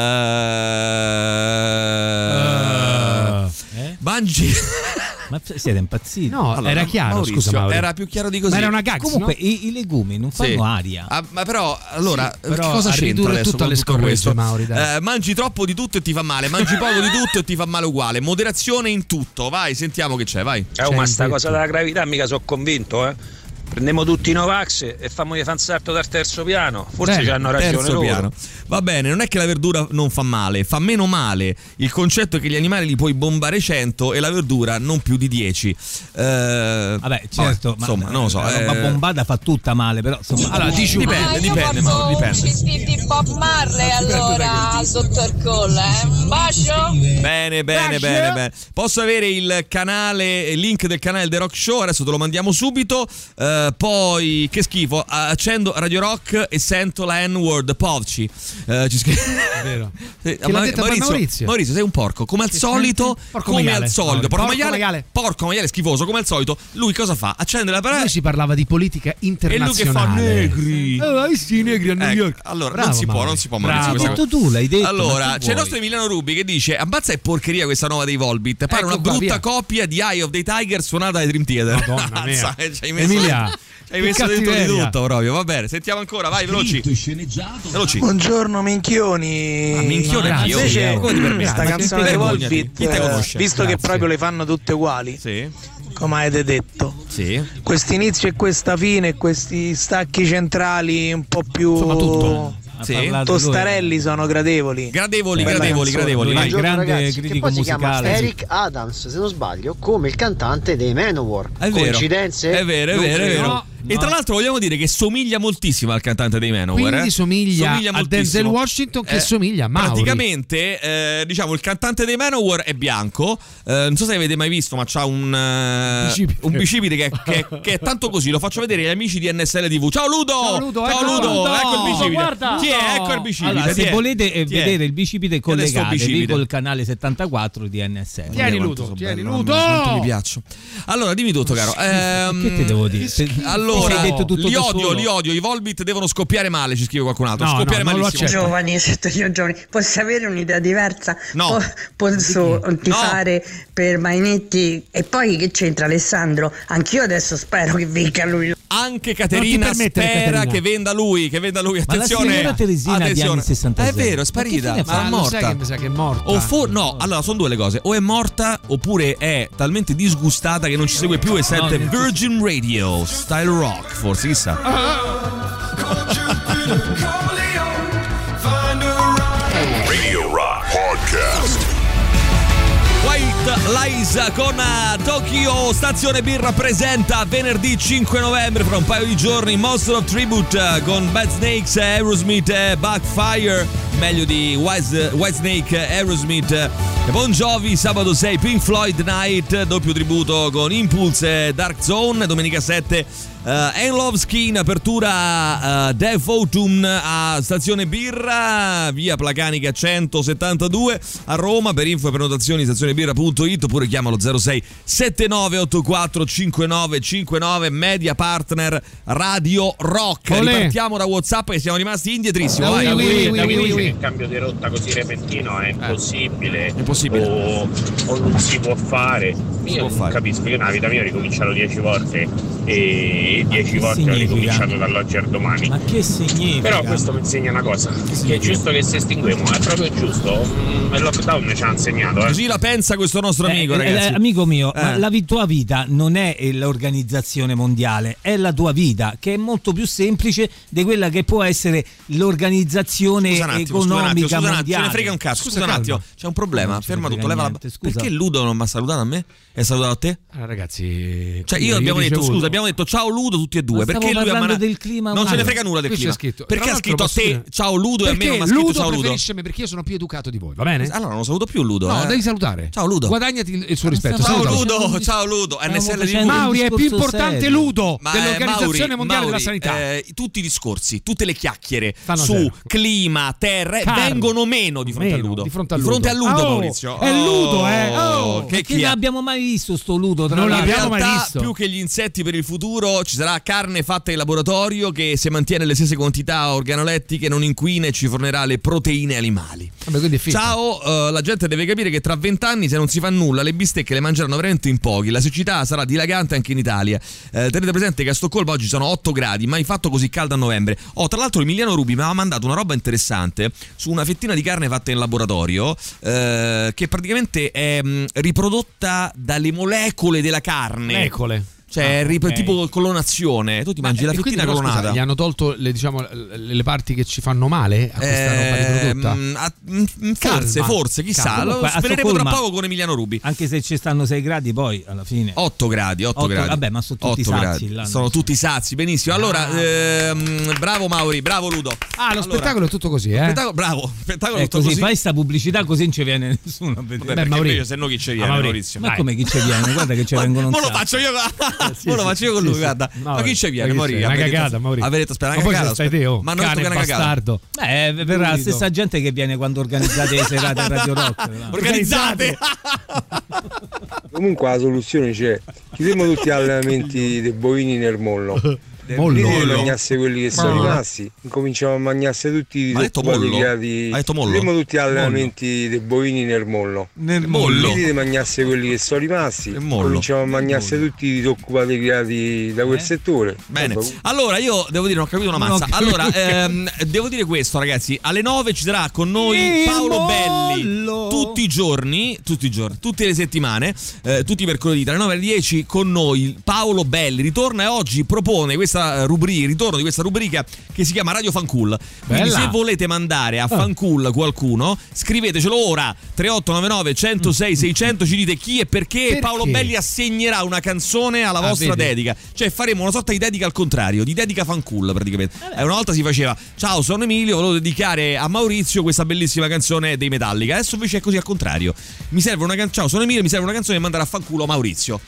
mangi. Ma siete impazziti? No, allora, era chiaro, Maurizio, scusa Mauro. era più chiaro di così. Ma era una gag. Comunque i legumi non fanno aria. Ma però, allora, sì, però cosa c'entra adesso tutto alle scorrette, Mauri, mangi troppo di tutto e ti fa male, mangi poco di tutto e ti fa male uguale. Moderazione in tutto. Vai, sentiamo che c'è, vai. Ma sta cosa della gravità mica sono convinto, Prendiamo tutti i Novax e fammo fan salto dal terzo piano. Forse ci hanno ragione loro. Piano. Va bene, non è che la verdura non fa male, fa meno male. Il concetto è che gli animali li puoi bombare 100 e la verdura non più di 10. Vabbè, certo, ma insomma, non lo so. La roba bombata fa tutta male, però insomma, allora, dipende, Mauro, dipende. Di Bob Marley allora al dottor Cole, un bacio. Bene. Posso avere il link del canale The Rock Show? Adesso te lo mandiamo subito. Poi che schifo, accendo Radio Rock e sento la N-word, povci. Ci scrive. È vero. Maurizio, sei un porco, come al solito. Porco maiale, schifoso, come al solito. Lui cosa fa? Accende la parola. Lui si parlava di politica internazionale. E lui che fa negri. I negri a New York. Allora, bravo, non si può Maurizio. L'hai detto tu, l'hai detto. Allora, c'è il nostro Emiliano Rubi che dice: ammazza è porcheria questa nuova dei Volbeat. Pare una brutta copia di Eye of the Tiger suonata dai Dream Theater. Madonna mia. Emilia, hai messo dentro di tutto proprio. Va bene, sentiamo ancora, vai, veloci. Buongiorno minchioni. Minchione anch'io. Invece questa canzone dei Volbeat, visto che proprio le fanno tutte uguali, come avete detto, questo inizio e questa fine, questi stacchi centrali un po' più tostarelli sono gradevoli. Vai, grande critico musicale. Eric Adams, se non sbaglio, come il cantante dei Manowar. Coincidenze? È vero. No. E tra l'altro vogliamo dire che somiglia moltissimo al cantante dei Manowar. Quindi somiglia a Denzel Washington che somiglia a Mauri. Praticamente diciamo il cantante dei Manowar è bianco, non so se avete mai visto, ma c'ha un bicipite che è tanto così. Lo faccio vedere agli amici di NSL TV. Ciao Ludo, ecco il bicipite. Guarda. Chi è? Ecco il bicipite. Allora, se volete vedere il bicipite, collegatevi col canale 74 di NSL. Tieni Ludo. Non mi piaccio. Allora dimmi tutto, caro. Che ti devo dire? Allora, li odio, i Volbeat devono scoppiare male, ci scrive qualcun altro. Scoppiare malissimo. Giovani, posso avere un'idea diversa? No. Posso tifare per Mainetti? E poi che c'entra Alessandro? Anch'io adesso spero che vinca lui. Anche Caterina spera che venda lui. Attenzione. Ma la signora Teresina di anni 66. È vero, è sparita, ma è morta. Mi sa che è morta. No, allora sono due le cose. O è morta oppure è talmente disgustata che non ci segue più e sente Virgin Radio Style Rock, forse, chissà. Radio Rock Podcast. White Lies con Tokyo. Stazione Birra presenta venerdì 5 novembre, fra un paio di giorni, Monster of Tribute con Bad Snakes, Aerosmith e Backfire. Meglio di Whitesnake, Aerosmith e Bon Jovi. Sabato 6 Pink Floyd Night, doppio tributo con Impulse e Dark Zone. Domenica 7 Enlovski in apertura Def Autumn a Stazione Birra, via Placanica 172 a Roma. Per info e prenotazioni stazionebirra.it oppure chiamalo 06 7984 5959. Media partner Radio Rock. Ripartiamo da WhatsApp che siamo rimasti indietrissimi. Il cambio di rotta così repentino è impossibile. O non si può fare. Io non capisco, io nella vita mia ho ricominciato 10 volte e 10 volte ho ricominciato dall'oggi al domani. Ma che significa? Però questo mi insegna una cosa, che è giusto che si estinguemo, è proprio giusto. Il lockdown ci ha insegnato. Così la pensa questo nostro amico, ragazzi. Amico mio, ma la tua vita non è l'organizzazione mondiale, è la tua vita, che è molto più semplice di quella che può essere l'organizzazione economica mondiale. Ce ne frega un cazzo. Scusa un attimo, c'è un problema. Ferma tutto, leva la... Perché Ludo non mi ha salutato a me? È salutato a te? Ragazzi, cioè abbiamo detto ciao Ludo tutti e due. Perché lui ha del clima? Non ce ne frega nulla del clima. Perché ha scritto a te ciao Ludo e a me non mi ha scritto ciao Ludo? Perché io sono più educato di voi, va bene? Allora non saluto più Ludo. No, devi salutare. Ciao Ludo. Guadagnati il suo rispetto. Ciao Ludo. NSL di Mauri è più importante Ludo dell'Organizzazione Mondiale della Sanità. Tutti i discorsi, tutte le chiacchiere su clima, terra vengono meno di fronte a Ludo. Di fronte a Ludo, Maurizio. È Ludo, che non abbiamo mai visto sto Ludo. Non l'abbiamo mai visto. Più che gli insetti per il futuro ci sarà carne fatta in laboratorio che se mantiene le stesse quantità organolettiche non inquina e ci fornirà le proteine animali. Ciao, la gente deve capire che tra 20 anni se non si fa nulla le bistecche le mangeranno veramente in pochi, la siccità sarà dilagante anche in Italia. Tenete presente che a Stoccolma oggi sono 8 gradi, mai fatto così caldo a novembre. Tra l'altro Emiliano Rubi mi aveva mandato una roba interessante su una fettina di carne fatta in laboratorio che praticamente è riprodotta dalle molecole della carne. Cioè, tipo colonazione. Tu ti mangi la fettina colonata. Scusa, gli hanno tolto le parti che ci fanno male a questa roba riprodotta? Forse, chissà. Lo spiegheremo tra poco con Emiliano Rubi. Anche se ci stanno 6 gradi poi alla fine 8 gradi. Vabbè, ma sono tutti sazi là. Sono tutti sazi, benissimo. Allora, bravo Mauri, bravo Ludo. Lo spettacolo è tutto così, Bravo, spettacolo è tutto così. così. Fai sta pubblicità così non ci viene nessuno a vedere. Maurizio, se no chi ci viene, Maurizio? Ma come chi ci viene? Guarda che ci vengono un sacco. Lo faccio io. Lo faccio io con lui, guarda. Ma chi ci viene? Una cagata, Maurizio. Avete detto, aspetta, una cagata. Stai te, ma non cane bastardo. Verrà la stessa gente che viene quando organizzate le serate a Radio Rock. Organizzate! Comunque la soluzione c'è. Chiudiamo tutti gli allenamenti dei bovini nel mollo. Mangiasse quelli che sono rimasti, incominciamo a mangiarsi tutti i creati. Chiudiamo tutti gli allenamenti dei bovini nel mollo. Dite mangiasse quelli che sono rimasti, cominciamo a mangiarsi tutti i disoccupati creati da quel settore. Bene, allora io devo dire, non ho capito una mazza. Allora, devo dire questo, ragazzi: alle 9 ci sarà con noi Paolo Belli tutti i giorni, tutte le settimane, tutti i mercoledì, dalle 9 alle 10 con noi. Paolo Belli ritorna e oggi propone il ritorno di questa rubrica che si chiama Radio Fancool. Quindi se volete mandare a Fancool qualcuno, scrivetecelo ora 3899 106 600, ci dite chi e perché Paolo Belli assegnerà una canzone alla vostra dedica. Cioè faremo una sorta di dedica al contrario, di dedica Fancool praticamente. Una volta si faceva: ciao, sono Emilio, volevo dedicare a Maurizio questa bellissima canzone dei Metallica. Adesso invece è così al contrario. Ciao, sono Emilio, mi serve una canzone da mandare a Fanculo Maurizio.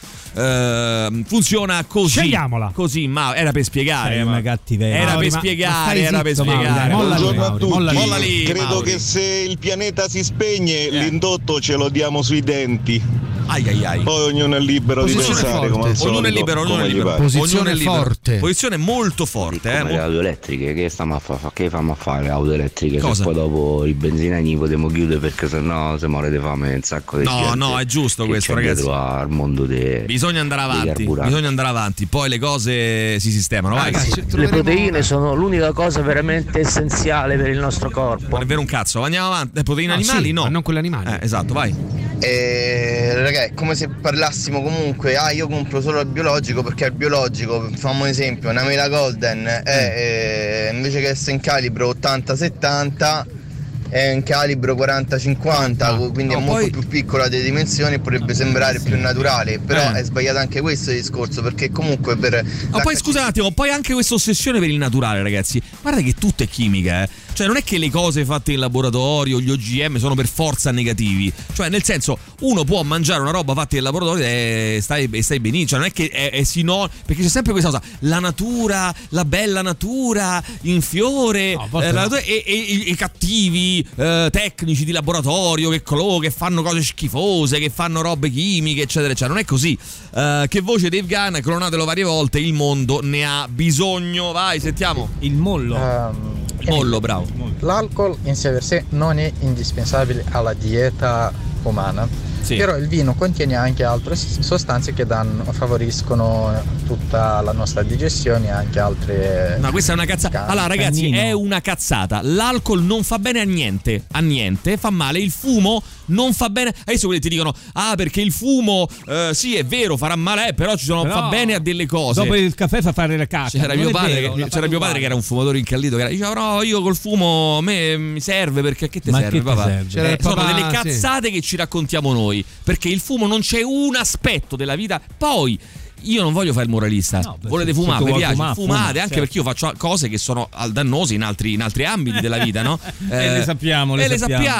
Funziona così. Scegliamola. Così, ma era per spiegare. È una cattiveria. Era per spiegare. Buongiorno a tutti. Molla lì, credo Mauri. che se il pianeta si spegne, l'indotto ce lo diamo sui denti. Ai. Poi ognuno è libero di pensare come al solito. Ognuno è libero. Posizione forte. Posizione molto forte. Le auto elettriche, che stiamo a fare? Che fanno a fare le auto elettriche? Se poi dopo i benzinai potremo chiudere perché sennò se muore di fame un sacco di gente. No, è giusto questo, ragazzi. Al mondo bisogna andare avanti. Poi le cose si sistemano. Vai. Le proteine sono l'unica cosa veramente essenziale per il nostro corpo. Non è vero un cazzo. Andiamo avanti. Le proteine animali no. Ma non quelle animali. Esatto, vai. Ragazzi, è come se parlassimo comunque io compro solo il biologico perché il biologico, facciamo un esempio, una mela golden invece che essere in calibro 80-70 è in calibro 40-50, quindi è molto più piccola delle dimensioni e potrebbe sembrare più naturale, però è sbagliato anche questo discorso, perché comunque poi scusa un attimo, poi anche questa ossessione per il naturale, ragazzi, guarda che tutto è chimica, cioè non è che le cose fatte in laboratorio, gli OGM sono per forza negativi, cioè nel senso uno può mangiare una roba fatta in laboratorio e stai benissimo, cioè non è che è sinonimo, perché c'è sempre questa cosa, la natura, la bella natura in fiore, e i cattivi tecnici di laboratorio che fanno cose schifose, che fanno robe chimiche, eccetera eccetera. Non è così. Che voce Dave Gunn, clonatelo varie volte, il mondo ne ha bisogno. Vai, sentiamo. Il mollo. Mollo, bravo. L'alcol in sé per sé non è indispensabile alla dieta umana. Sì. Però il vino contiene anche altre sostanze che favoriscono tutta la nostra digestione e anche altre. No, questa è una cazzata. Allora, ragazzi, è una cazzata. L'alcol non fa bene a niente, fa male. Il fumo non fa bene. Adesso quelli ti dicono perché il fumo sì è vero farà male, però fa bene a delle cose. Dopo il caffè fa fare la cacca. C'era mio padre che era un fumatore incallito, che diceva no, io col fumo a me mi serve, perché che ti serve, papà? Sono delle cazzate che ci raccontiamo noi, perché il fumo non c'è un aspetto della vita. Poi io non voglio fare il moralista, volete fumare, mi piace, fumate, anche perché io faccio cose che sono dannose in altri ambiti della vita, no? Le sappiamo tutte.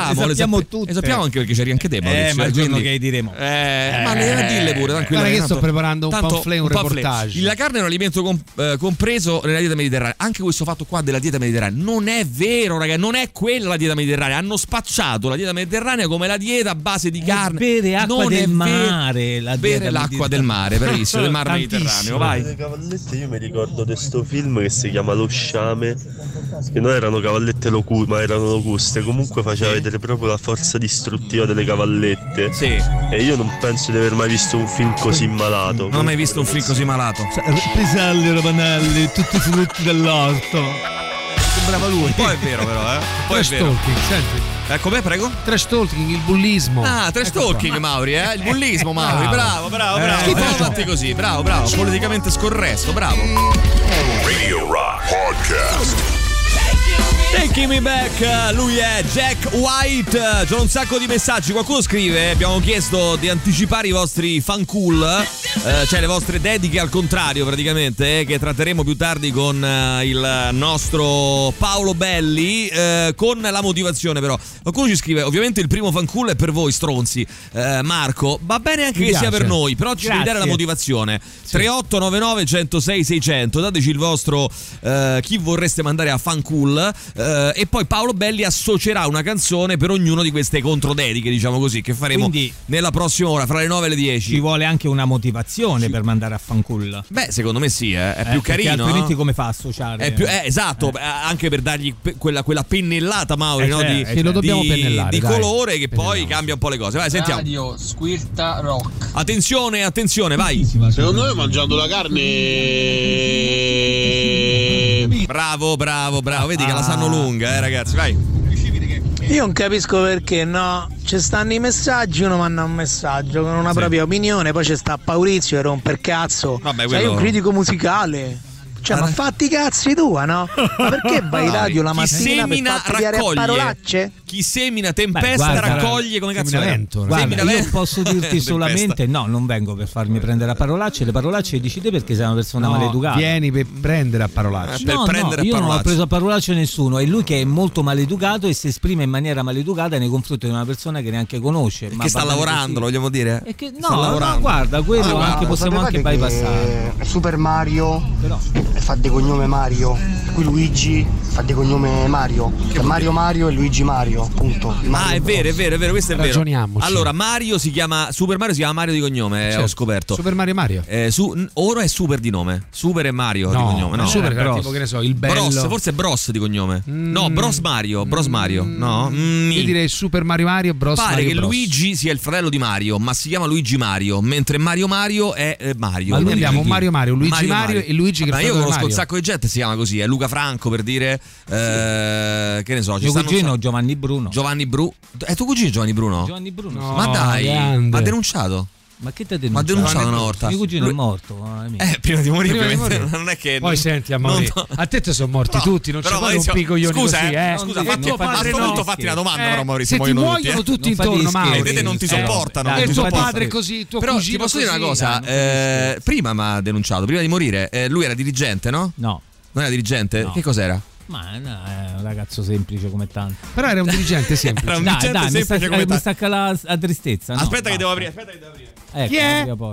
Le sappiamo anche perché c'eri anche te, Maurizio, ma il giorno che diremo. Ma le devi dille pure, tranquillo. Guarda che sto preparando un pamphlet, un reportage. La carne è un alimento compreso nella dieta mediterranea. Anche questo fatto qua della dieta mediterranea non è vero, raga, non è quella la dieta mediterranea. Hanno spacciato la dieta mediterranea come la dieta a base di carne. Bere acqua del mare, bere l'acqua del mare, bravissimo. Mar Mediterraneo, vai. Le cavallette, io mi ricordo di sto film che si chiama Lo Sciame, che non erano cavallette ma erano locuste, comunque faceva vedere proprio la forza distruttiva delle cavallette. Sì. E io non penso di aver mai visto un film così malato. Non ho mai visto un film così malato. Pisalli, ravanelli, tutti i frutti dell'orto. Sembrava lui. Poi è vero però, Poi è vero. Senti. Com'è, prego? Trash talking, il bullismo. Trash talking, Mauri, Il bullismo, Mauri. Bravo. Avanti così, bravo. Politicamente scorretto, bravo. Radio Rock Podcast. Taking Me Back, lui è Jack White. C'è un sacco di messaggi. Qualcuno scrive: abbiamo chiesto di anticipare i vostri fan cool, cioè le vostre dediche al contrario, praticamente, che tratteremo più tardi con il nostro Paolo Belli, con la motivazione. Però qualcuno ci scrive: ovviamente il primo fan cool è per voi stronzi. Marco, va bene anche che sia per noi, però ci devi dare la motivazione. 3899 106 600, dateci il vostro chi vorreste mandare a fan cool. E poi Paolo Belli associerà una canzone per ognuno di queste controdediche, diciamo così, che faremo nella prossima ora, fra le 9 e le 10. Ci vuole anche una motivazione per mandare a fancull. Beh, secondo me sì, è più carino. Altrimenti come fa a associare? È più, esatto, anche per dargli quella pennellata, Mauri, no? Lo dobbiamo pennellare, di colore che poi cambia un po' le cose. Vai, sentiamo. Radio Squirta Rock. Attenzione, vai. Secondo me mangiando la carne. Bravo. Vedi che la sanno lunga, ragazzi, vai. Io non capisco perché, no? Ci stanno i messaggi, uno manda un messaggio con una propria opinione, poi c'è sta Maurizio che rompe il cazzo. Vabbè, sei un critico musicale. Cioè, ma fatti i cazzi tua, no? Ma perché vai in radio la mattina per farti a parolacce? Chi semina tempesta raccoglie come cazzo vento. Guarda, io posso dirti solamente no, non vengo per farmi prendere a parolacce. Le parolacce le dici te perché sei una persona maleducata. Vieni per prendere a parolacce. Io non ho preso a parolacce nessuno. È lui che è molto maleducato e si esprime in maniera maleducata nei confronti di una persona che neanche conosce. Ma che sta lavorando, lo vogliamo dire? No, guarda, quello possiamo anche bypassare. Super Mario fa di cognome Mario, qui Luigi fa di cognome Mario, cioè Mario e Luigi Mario, punto. È vero, questo è vero. Ragioniamoci. Allora, Super Mario si chiama Mario di cognome, ho scoperto. Super Mario. Ora è Super di nome. Super e Mario di cognome. No, Super era tipo, che ne so, il bello. Forse è Bros di cognome. No, Bros Mario. No. Io direi Super Mario, Bros Pare Mario. Che Bros. Luigi sia il fratello di Mario, ma si chiama Luigi Mario, mentre Mario è Mario. Ma noi abbiamo Mario, Luigi Mario e Luigi che ma io conosco un sacco di gente si chiama così, è Luca Franco per dire, che ne so, mio cugino Giovanni Bruno. È tuo cugino Giovanni Bruno? Giovanni Bruno. No, ma dai, grande. Ma ha denunciato? Ma che ti ha denunciato? Ma denunciato una volta. Mio cugino è morto. Prima di morire. Non è che. Poi senti, amore, a te sono morti tutti, non c'è mai un coglioni così. Scusa, fatti una domanda, però, Maurizio. Se ti muoiono tutti intorno, Mauro. Vedete, non ti sopportano. E tuo padre così, tuo cugino. Ti posso dire una cosa? Prima mi ha denunciato, prima di morire. Lui era dirigente, no? No. Non era dirigente? No. Che cos'era? Ma no, è un ragazzo semplice come tanti. Però era un dirigente semplice. Era un dirigente semplice come tanti. Mi stacca la tristezza. No? Aspetta che devo aprire. Ecco,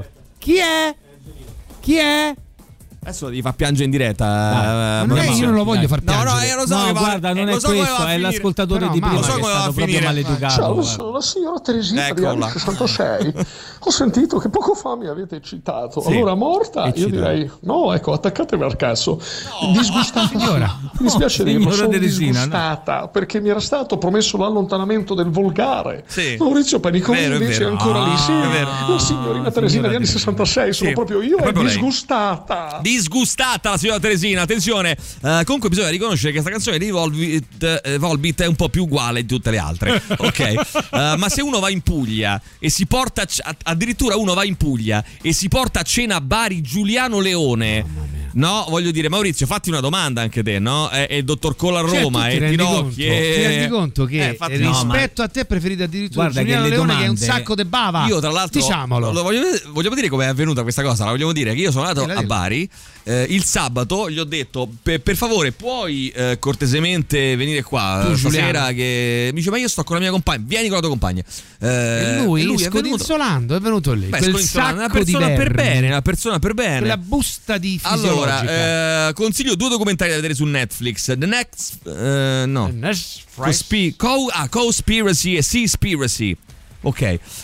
Chi è? Adesso gli fa piangere in diretta. Io non lo voglio far piangere. Lo so. Guarda, non è questo, è l'ascoltatore di prima che è stato proprio maleducato. Ciao, sono la signora Teresina di anni 66. Ho sentito che poco fa mi avete citato. Sì. Allora, morta, io direi no, ecco, attaccatemi al cazzo. Disgustata. Mi dispiace dirlo, sono disgustata perché mi era stato promesso l'allontanamento del volgare. Sì. Maurizio Paniconi invece è ancora lì. Sì, la signorina Teresina di anni 66, sono proprio io, è disgustata. disgustata la signora Teresina, attenzione. Comunque bisogna riconoscere che questa canzone di Volbeat è un po' più uguale di tutte le altre, ok? Ma se uno va in Puglia e si porta, addirittura uno va in Puglia e si porta a cena a Bari Giuliano Leone, no, voglio dire, Maurizio, fatti una domanda anche te, no? È il dottor Cola a Roma, ti rendi conto che rispetto a te preferite addirittura Giuliano Leone, che è un sacco de bava. Io tra l'altro, diciamolo, vogliamo dire come è avvenuta questa cosa? La vogliamo dire che io sono andato a Bari il sabato, gli ho detto per favore puoi cortesemente venire qua stasera, che mi dice ma io sto con la mia compagna, vieni con la tua compagna. E lui scodinzolando è venuto lì. Quel sacco una persona per bene, una persona per bene, quella busta di fisiologica. Allora, consiglio 2 documentari da vedere su Netflix. Cowspiracy e Seaspiracy. Ok,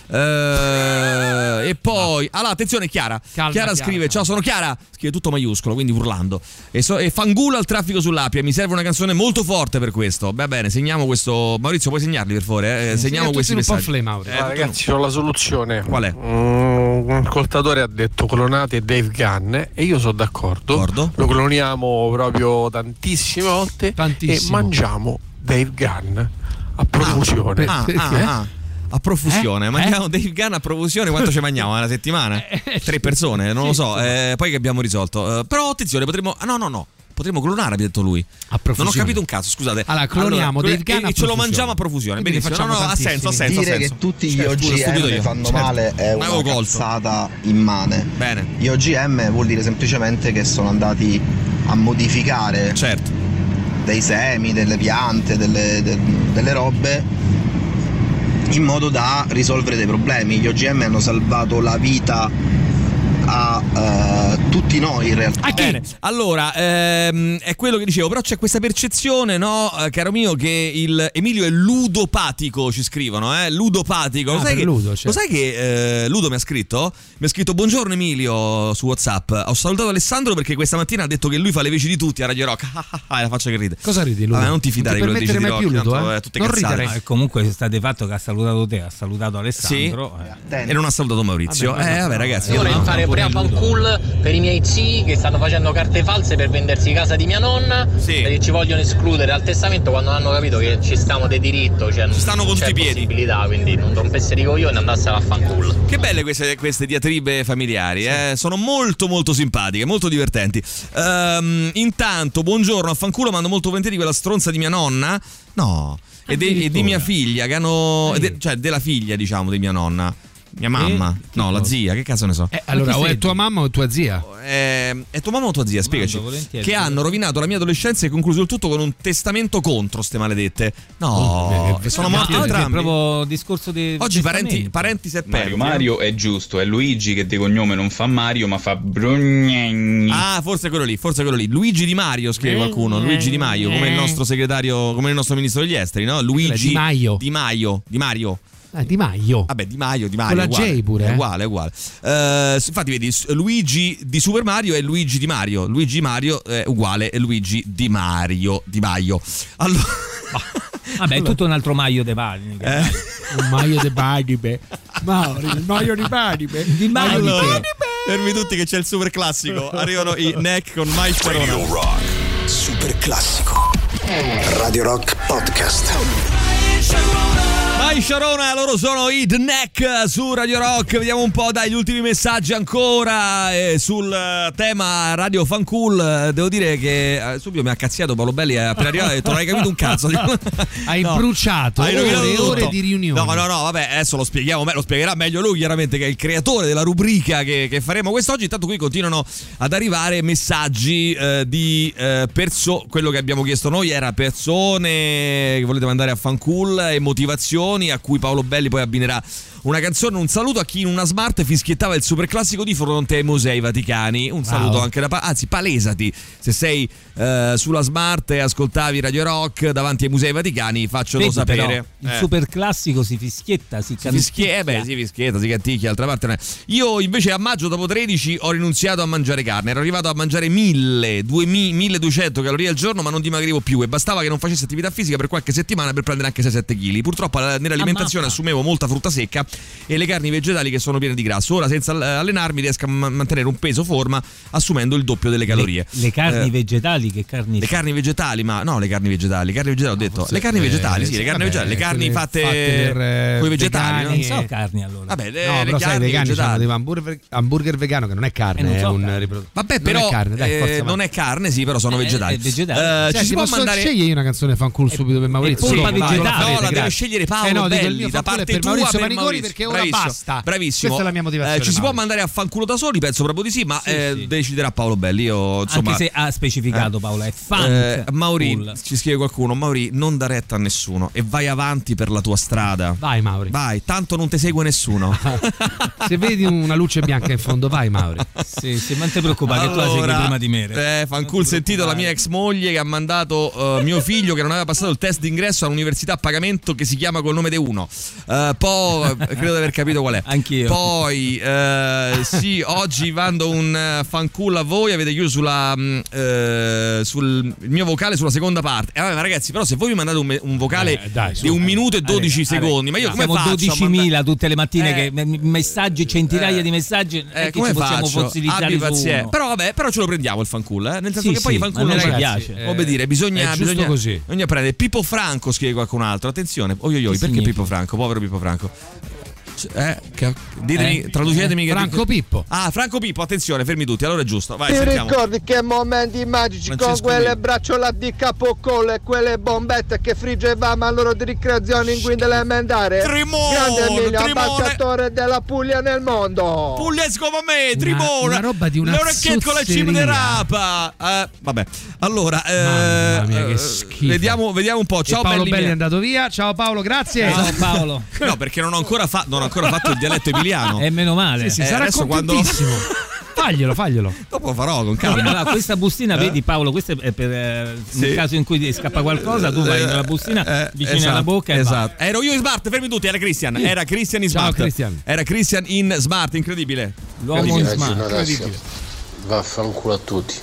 e poi attenzione, Chiara scrive: ciao, sono Chiara, scrive tutto maiuscolo, quindi urlando, e fangulo al traffico sull'Appia, mi serve una canzone molto forte per questo. Va bene, segniamo questo. Maurizio, puoi segnarli per favore? Segniamo questi messaggi. Ragazzi, ho la soluzione. Qual è? Un ascoltatore ha detto clonate Dave Gunn e io sono d'accordo. Lo cloniamo proprio tantissime volte e mangiamo Dave Gunn a profusione. A profusione, mangiamo Dave Gunn a profusione. Quanto ci mangiamo una settimana? 3 persone, non lo so. Poi che abbiamo risolto. Però attenzione, potremmo. No. Potremmo clonare, ha detto lui. Non ho capito un cazzo, scusate. Allora, cloniamo Dave Gunn e ce lo mangiamo a profusione. Benissimo. No, ha senso. Dire che tutti gli OGM fanno male è una cazzata immane. Bene. Gli OGM vuol dire semplicemente che sono andati a modificare dei semi, delle piante, delle robe in modo da risolvere dei problemi. Gli OGM hanno salvato la vita a tutti noi in realtà. Bene, allora è quello che dicevo, però c'è questa percezione, no, caro mio, che il Emilio è ludopatico, ci scrivono, ludopatico. Lo sai che Ludo mi ha scritto buongiorno Emilio su WhatsApp, ho salutato Alessandro perché questa mattina ha detto che lui fa le veci di tutti a Radio Rock. La faccia che ride. Cosa ridi Ludo? Non ti fidare di quello che dici di Rock, Ludo, tutte non cazzate. Ridere. Comunque sta di fatto che ha salutato te, ha salutato Alessandro, e non ha salutato Maurizio. Vabbè ragazzi, io vorrei fare pure a fanculo per i miei zii che stanno facendo carte false per vendersi casa di mia nonna, perché ci vogliono escludere al testamento quando hanno capito che ci stiamo di diritto, cioè non stanno con tutti i piedi, possibilità, quindi non rompesse i coglioni e andassero a fanculo. Che belle queste diatribe familiari, sono molto molto simpatiche, molto divertenti. Intanto buongiorno, a fanculo mando molto volentieri quella stronza di mia nonna, e di mia figlia che hanno, cioè della figlia diciamo di mia nonna. Mia mamma? No, la zia, che cazzo ne so. Allora, o è tua mamma o tua zia? È tua mamma o tua zia? Spiegaci. Che hanno rovinato la mia adolescenza e concluso il tutto con un testamento contro ste maledette. No, sono morti entrambi. È proprio discorso di oggi parenti seppelli. Mario è giusto, è Luigi che di cognome non fa Mario ma fa Brugnagni. Forse quello lì. Luigi Di Maio, scrive qualcuno. Luigi Di Maio, come il nostro segretario, come il nostro ministro degli esteri, no? Luigi Di Maio. Di Maio. Vabbè, Di Maio. Con la J pure. È uguale. Infatti, vedi, Luigi di Super Mario è Luigi Di Mario. Luigi Mario è uguale è Luigi Di Mario. Allora. Vabbè, è tutto un altro Maio de Bari. Un Maio de Bari. Mauri, il Maio di Bari. Di Maio di fermi tutti che c'è il super classico. Arrivano i Neck con My Sharona. Radio Rock Super classico. Radio Rock Podcast. My Sharona, loro sono i The Neck su Radio Rock. Vediamo un po', gli ultimi messaggi ancora sul tema Radio Fancool. Devo dire che subito mi ha cazziato Paolo Belli, appena arrivato ha detto non hai capito un cazzo. Hai bruciato ore di riunione. No, vabbè, adesso lo spieghiamo, lo spiegherà meglio lui chiaramente, che è il creatore della rubrica che faremo quest'oggi. Intanto qui continuano ad arrivare messaggi di persone. Quello che abbiamo chiesto noi era persone che volete mandare a Fancool e motivazioni, a cui Paolo Belli poi abbinerà una canzone. Un saluto a chi in una smart fischiettava il super classico di fronte ai Musei Vaticani. Un saluto anche anzi, palesati se sei sulla smart e ascoltavi Radio Rock davanti ai Musei Vaticani, faccelo sapere. Però, il super classico si fischietta, si fischietta, si canticchia. D'altra parte no. Io invece a maggio dopo 13 ho rinunciato a mangiare carne, ero arrivato a mangiare 1200 calorie al giorno, ma non dimagrivo più e bastava che non facessi attività fisica per qualche settimana per prendere anche 6-7 kg. Purtroppo nell'alimentazione assumevo molta frutta secca e le carni vegetali che sono piene di grasso. Ora senza allenarmi riesco a mantenere un peso forma assumendo il doppio delle calorie. Le carni vegetali, che carni? Le carni vegetali, ma no, le carni vegetali ho detto. Le carni vegetali, sì, le carni vegetali, le carni fatte con i vegetali. Non so carni allora. Vabbè, no, però sai, i vegani hanno hamburger vegano che non è carne, è un riprodotto. Vabbè, però non è carne, dai, non è carne, sì, però sono vegetali. Ci si può mandare. Scegli una canzone fanculo subito per Maurizio. Polpa vegetale. No, la deve scegliere Paolo Belli da parte tua Maurizio Maniconi, perché ora basta. Bravissimo. Questa è la mia motivazione. Ci si può mandare a fanculo da soli? Penso proprio di sì, ma deciderà Paolo Belli. Io, insomma, anche se ha specificato Paolo, è fan. Mauri, ci scrive qualcuno, Mauri, non dà retta a nessuno e vai avanti per la tua strada. Vai Mauri. Vai, tanto non ti segue nessuno. Se vedi una luce bianca in fondo, vai Mauri. Sì, non ti preoccupare, che tu la segui prima di me. Fanculo, sentito la mia ex moglie che ha mandato mio figlio che non aveva passato il test d'ingresso all'università a pagamento che si chiama col nome di uno. Poi credo di aver capito qual è. Anch'io. Poi sì, oggi mando un fanculo a voi, avete chiuso sul mio vocale sulla seconda parte. Ma ragazzi, però se voi mi mandate un vocale di 1 minuto e 12 secondi, ma io come faccio? Siamo 12.000 tutte le mattine che messaggi, centinaia di messaggi, che come ci possiamo fossilizzare su uno. Però ce lo prendiamo il fanculo, nel senso che poi il fanculo non ci piace. Come dire, bisogna prendere. Pippo Franco, scrive qualcun altro. Attenzione, perché Pippo Franco? Povero Pippo Franco. Traducetemi Franco Pippo. Franco Pippo, attenzione, fermi tutti, allora è giusto. Vai, ti sentiamo. Ricordi che momenti magici Francesco con quelle bracciolate di capocollo e quelle bombette che friggevamo all'ora di ricreazione in guida elementare? Grande Emilio, ambasciatore della Puglia nel mondo. Pugliesco come me, Trimone. Una roba di una le orecchiette con la cima di rapa. Vabbè. Allora, mamma mia, che schifo. Vediamo un po'. Ciao Paolo Belli è andato via. Ciao Paolo, grazie. Ciao Paolo. No, perché non ho ancora fatto il dialetto emiliano. E meno male. Sì, sarà contentissimo. Faglielo. Dopo farò con calma. Allora, questa bustina, vedi Paolo, questo è per nel caso in cui ti scappa qualcosa, tu vai nella bustina vicino alla bocca. Esatto. Ero io in Smart, fermi tutti, era Christian in Smart. Ciao Christian. Era Christian in Smart, incredibile. L'uomo in Smart, incredibile. Vaffanculo a tutti.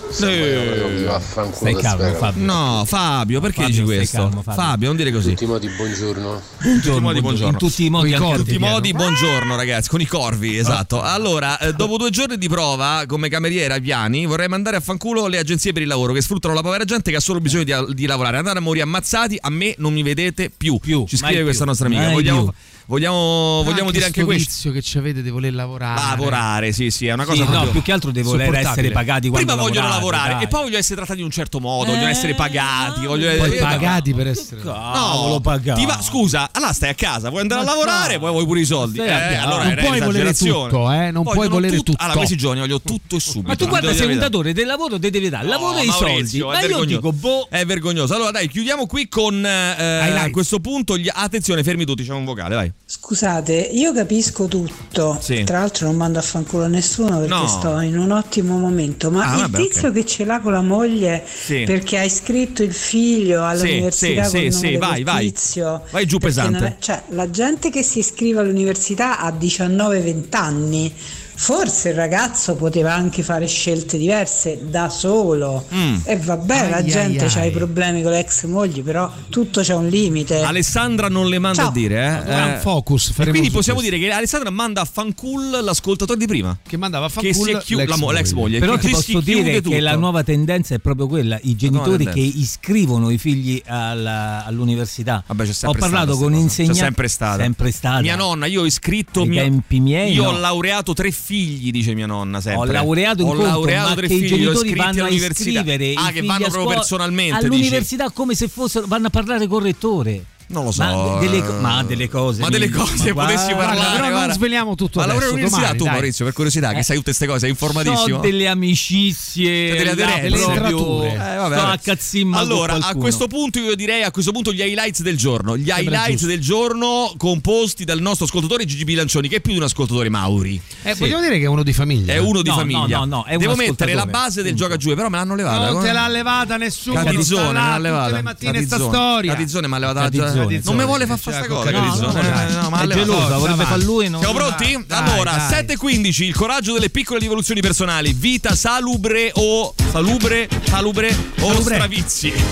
Stai calmo, Fabio. No, Fabio, perché dici questo? Calmo, Fabio, non dire così. In tutti i modi, buongiorno. In tutti i modi, buongiorno, ragazzi, con i corvi, esatto. Allora, dopo 2 giorni di prova come cameriera a Viani, vorrei mandare a fanculo le agenzie per il lavoro che sfruttano la povera gente che ha solo bisogno di lavorare. Andare a morire ammazzati, a me non mi vedete più. Ci scrive questa nostra amica. Vogliamo dire anche questo che ci avete di voler lavorare. Lavorare, sì, è una cosa più che altro di voler essere pagati quando prima vogliono lavorare, dai. e poi vogliono essere trattati in un certo modo, vogliono essere pagati, pagati per essere pagati. Scusa, allora stai a casa, vuoi andare a lavorare, poi vuoi pure i soldi. Allora non puoi volere tutto, non puoi volere tutto. Allora, questi giorni voglio tutto e subito. Ma tu guarda, sei un datore del lavoro, te devi dare lavoro e i soldi. Ma io dico, è vergognoso. Allora dai, chiudiamo qui con a questo punto attenzione, fermi tutti, c'è un vocale, vai. Scusate, io capisco tutto, tra l'altro non mando a fanculo a nessuno perché sto in un ottimo momento, ma il tizio che ce l'ha con la moglie perché ha iscritto il figlio all'università con il nome del tizio, vai giù pesante. Cioè, la gente che si iscrive all'università ha 19-20 anni. Forse il ragazzo poteva anche fare scelte diverse da solo e vabbè, la gente ha i problemi con le ex mogli, però tutto c'è un limite. Alessandra non le manda a dire un focus, e quindi possiamo dire che Alessandra manda a fanculo l'ascoltatore di prima, che mandava a fanculo l'ex moglie. Però ti posso dire che la nuova tendenza è proprio quella, i genitori che iscrivono i figli all'università. Vabbè, c'è sempre parlato con insegnanti, sempre stata. Mia nonna, io ho iscritto tempi miei, io ho laureato 3 figli, dice mia nonna sempre. Ho laureato in conto, ma 3 che figli, i genitori vanno a iscrivere che vanno proprio personalmente all'università come se fossero, vanno a parlare col rettore. Non lo so. Ma delle cose potessi parlare. Però non sveliamo tutto adesso. Ma all'università domani, tu Maurizio, per curiosità, che sai tutte queste cose, è informatissimo. So delle amicizie, delle letterature. Sto a cazzimma. Allora, a questo punto io direi gli highlights del giorno. Gli highlights del giorno composti dal nostro ascoltatore Gigi Bilancioni, che è più di un ascoltatore, Mauri. Vogliamo dire che è uno di famiglia. È uno di famiglia. No, è devo mettere la base del gioca giù, però me l'hanno levata. Non te l'ha levata nessuno. Catizzone me l'ha levata. Tutte le mattine sta storia. Catizzone me l'ha levata. Non mi vuole far sta cosa, ma è gelosa, vorrebbe far lui. Siamo pronti? Allora, 7:15, il coraggio delle piccole rivoluzioni personali. Vita salubre o stravizi.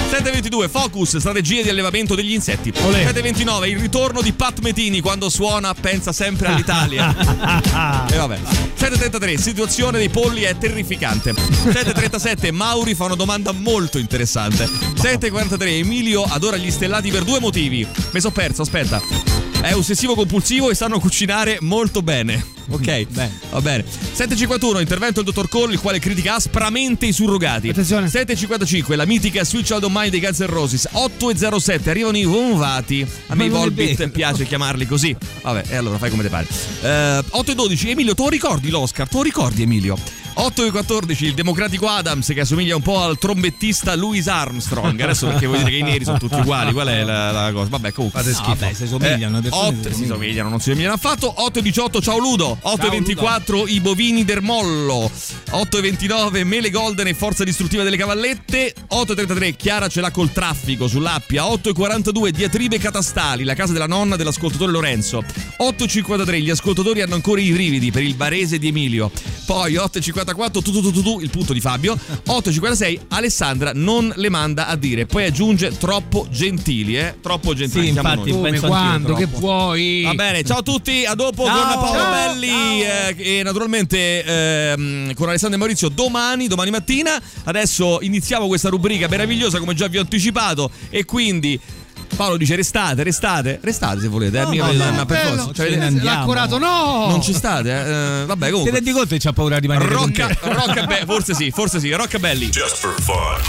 7:22 Focus, strategie di allevamento degli insetti. 7:29 il ritorno di Pat Metini, quando suona pensa sempre all'Italia. E vabbè. 7:33 situazione dei polli è terrificante. 7:37 Mauri fa una domanda molto interessante. 7:43 Emilio adora gli stellati per 2 motivi. Mi sono perso, aspetta. È ossessivo compulsivo e sanno cucinare molto bene. Ok, va bene. 7:51 intervento del dottor Cole, il quale critica aspramente i surrogati. Attenzione. 7:55 la mitica Switch Out of Mind dei Guns N' Roses. 8:07 arrivano i Vonvati. A me i Volbeat piace chiamarli così. Vabbè, e allora fai come te pare. 8:12 Emilio, tu ricordi l'Oscar? Tu ricordi, Emilio? 8:14 il democratico Adams, che assomiglia un po' al trombettista Louis Armstrong. Adesso perché vuoi dire che i neri sono tutti uguali? Qual è la cosa? Vabbè, comunque. Fate schifo. Vabbè, si somigliano. Si somigliano, non si somigliano affatto. 8:18 ciao Ludo. 8:24 i bovini del mollo. 8:29 mele golden e forza distruttiva delle cavallette. 8:33 Chiara ce l'ha col traffico sull'Appia. 8:42 diatribe catastali, la casa della nonna dell'ascoltatore Lorenzo. 8:53 gli ascoltatori hanno ancora i brividi per il barese di Emilio. Poi 8:54 tu, il punto di Fabio. 8:56 Alessandra non le manda a dire. Poi aggiunge troppo gentili, troppo gentili. Sì, infatti, come quando che puoi. Va bene, ciao a tutti, a dopo con Paolo Belli e naturalmente con Alessandro e Maurizio domani mattina. Adesso iniziamo questa rubrica meravigliosa, come già vi ho anticipato, e quindi Paolo dice restate se volete. Per forza. Cioè, l'accurato no! Non ci state, vabbè, comunque. Te rendi conto che c'ha paura di rimanere Rocca forse sì, Roccabelli. Just for fun.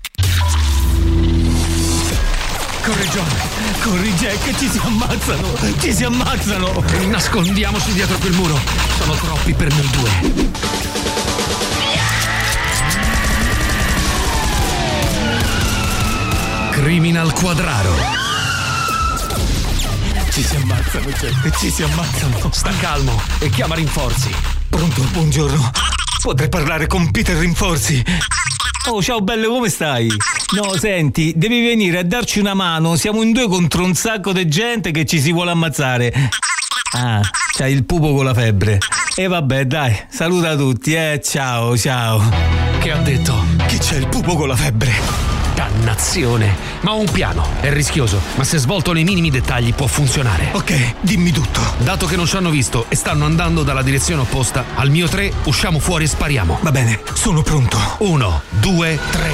Corri Jack, ci si ammazzano. Nascondiamoci dietro quel muro. Sono troppi per noi due. Criminal Quadraro. Ci si ammazzano, Jack, ci si ammazzano. Sta calmo e chiama rinforzi. Pronto, buongiorno. Potrei parlare con Peter Rinforzi? Oh, ciao bello, come stai? No, senti, devi venire a darci una mano. Siamo in 2 contro un sacco di gente che ci si vuole ammazzare. Ah, c'hai il pupo con la febbre. E vabbè, dai, saluta tutti, ciao. Che ha detto? Che c'è il pupo con la febbre. Dannazione. Ma ho un piano, è rischioso, ma se svolto nei minimi dettagli può funzionare. Ok, dimmi tutto. Dato che non ci hanno visto e stanno andando dalla direzione opposta, al mio 3 usciamo fuori e spariamo. Va bene, sono pronto. 1, 2, 3.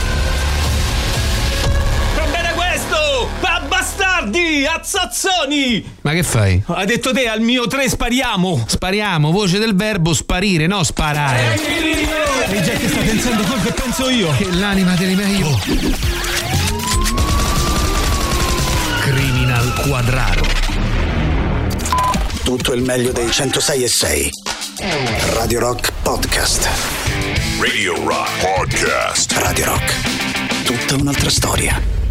Va bene questo! Bastardi! Azzazzoni! Ma che fai? Ha detto te, al mio 3 spariamo! Spariamo, voce del verbo sparire, no sparare. E Jack sta pensando quello che penso io. Che l'anima te ne meglio. Criminal Quadraro. Tutto il meglio dei 106.6. Radio Rock Podcast. Radio Rock Podcast. Radio Rock. Tutta un'altra storia.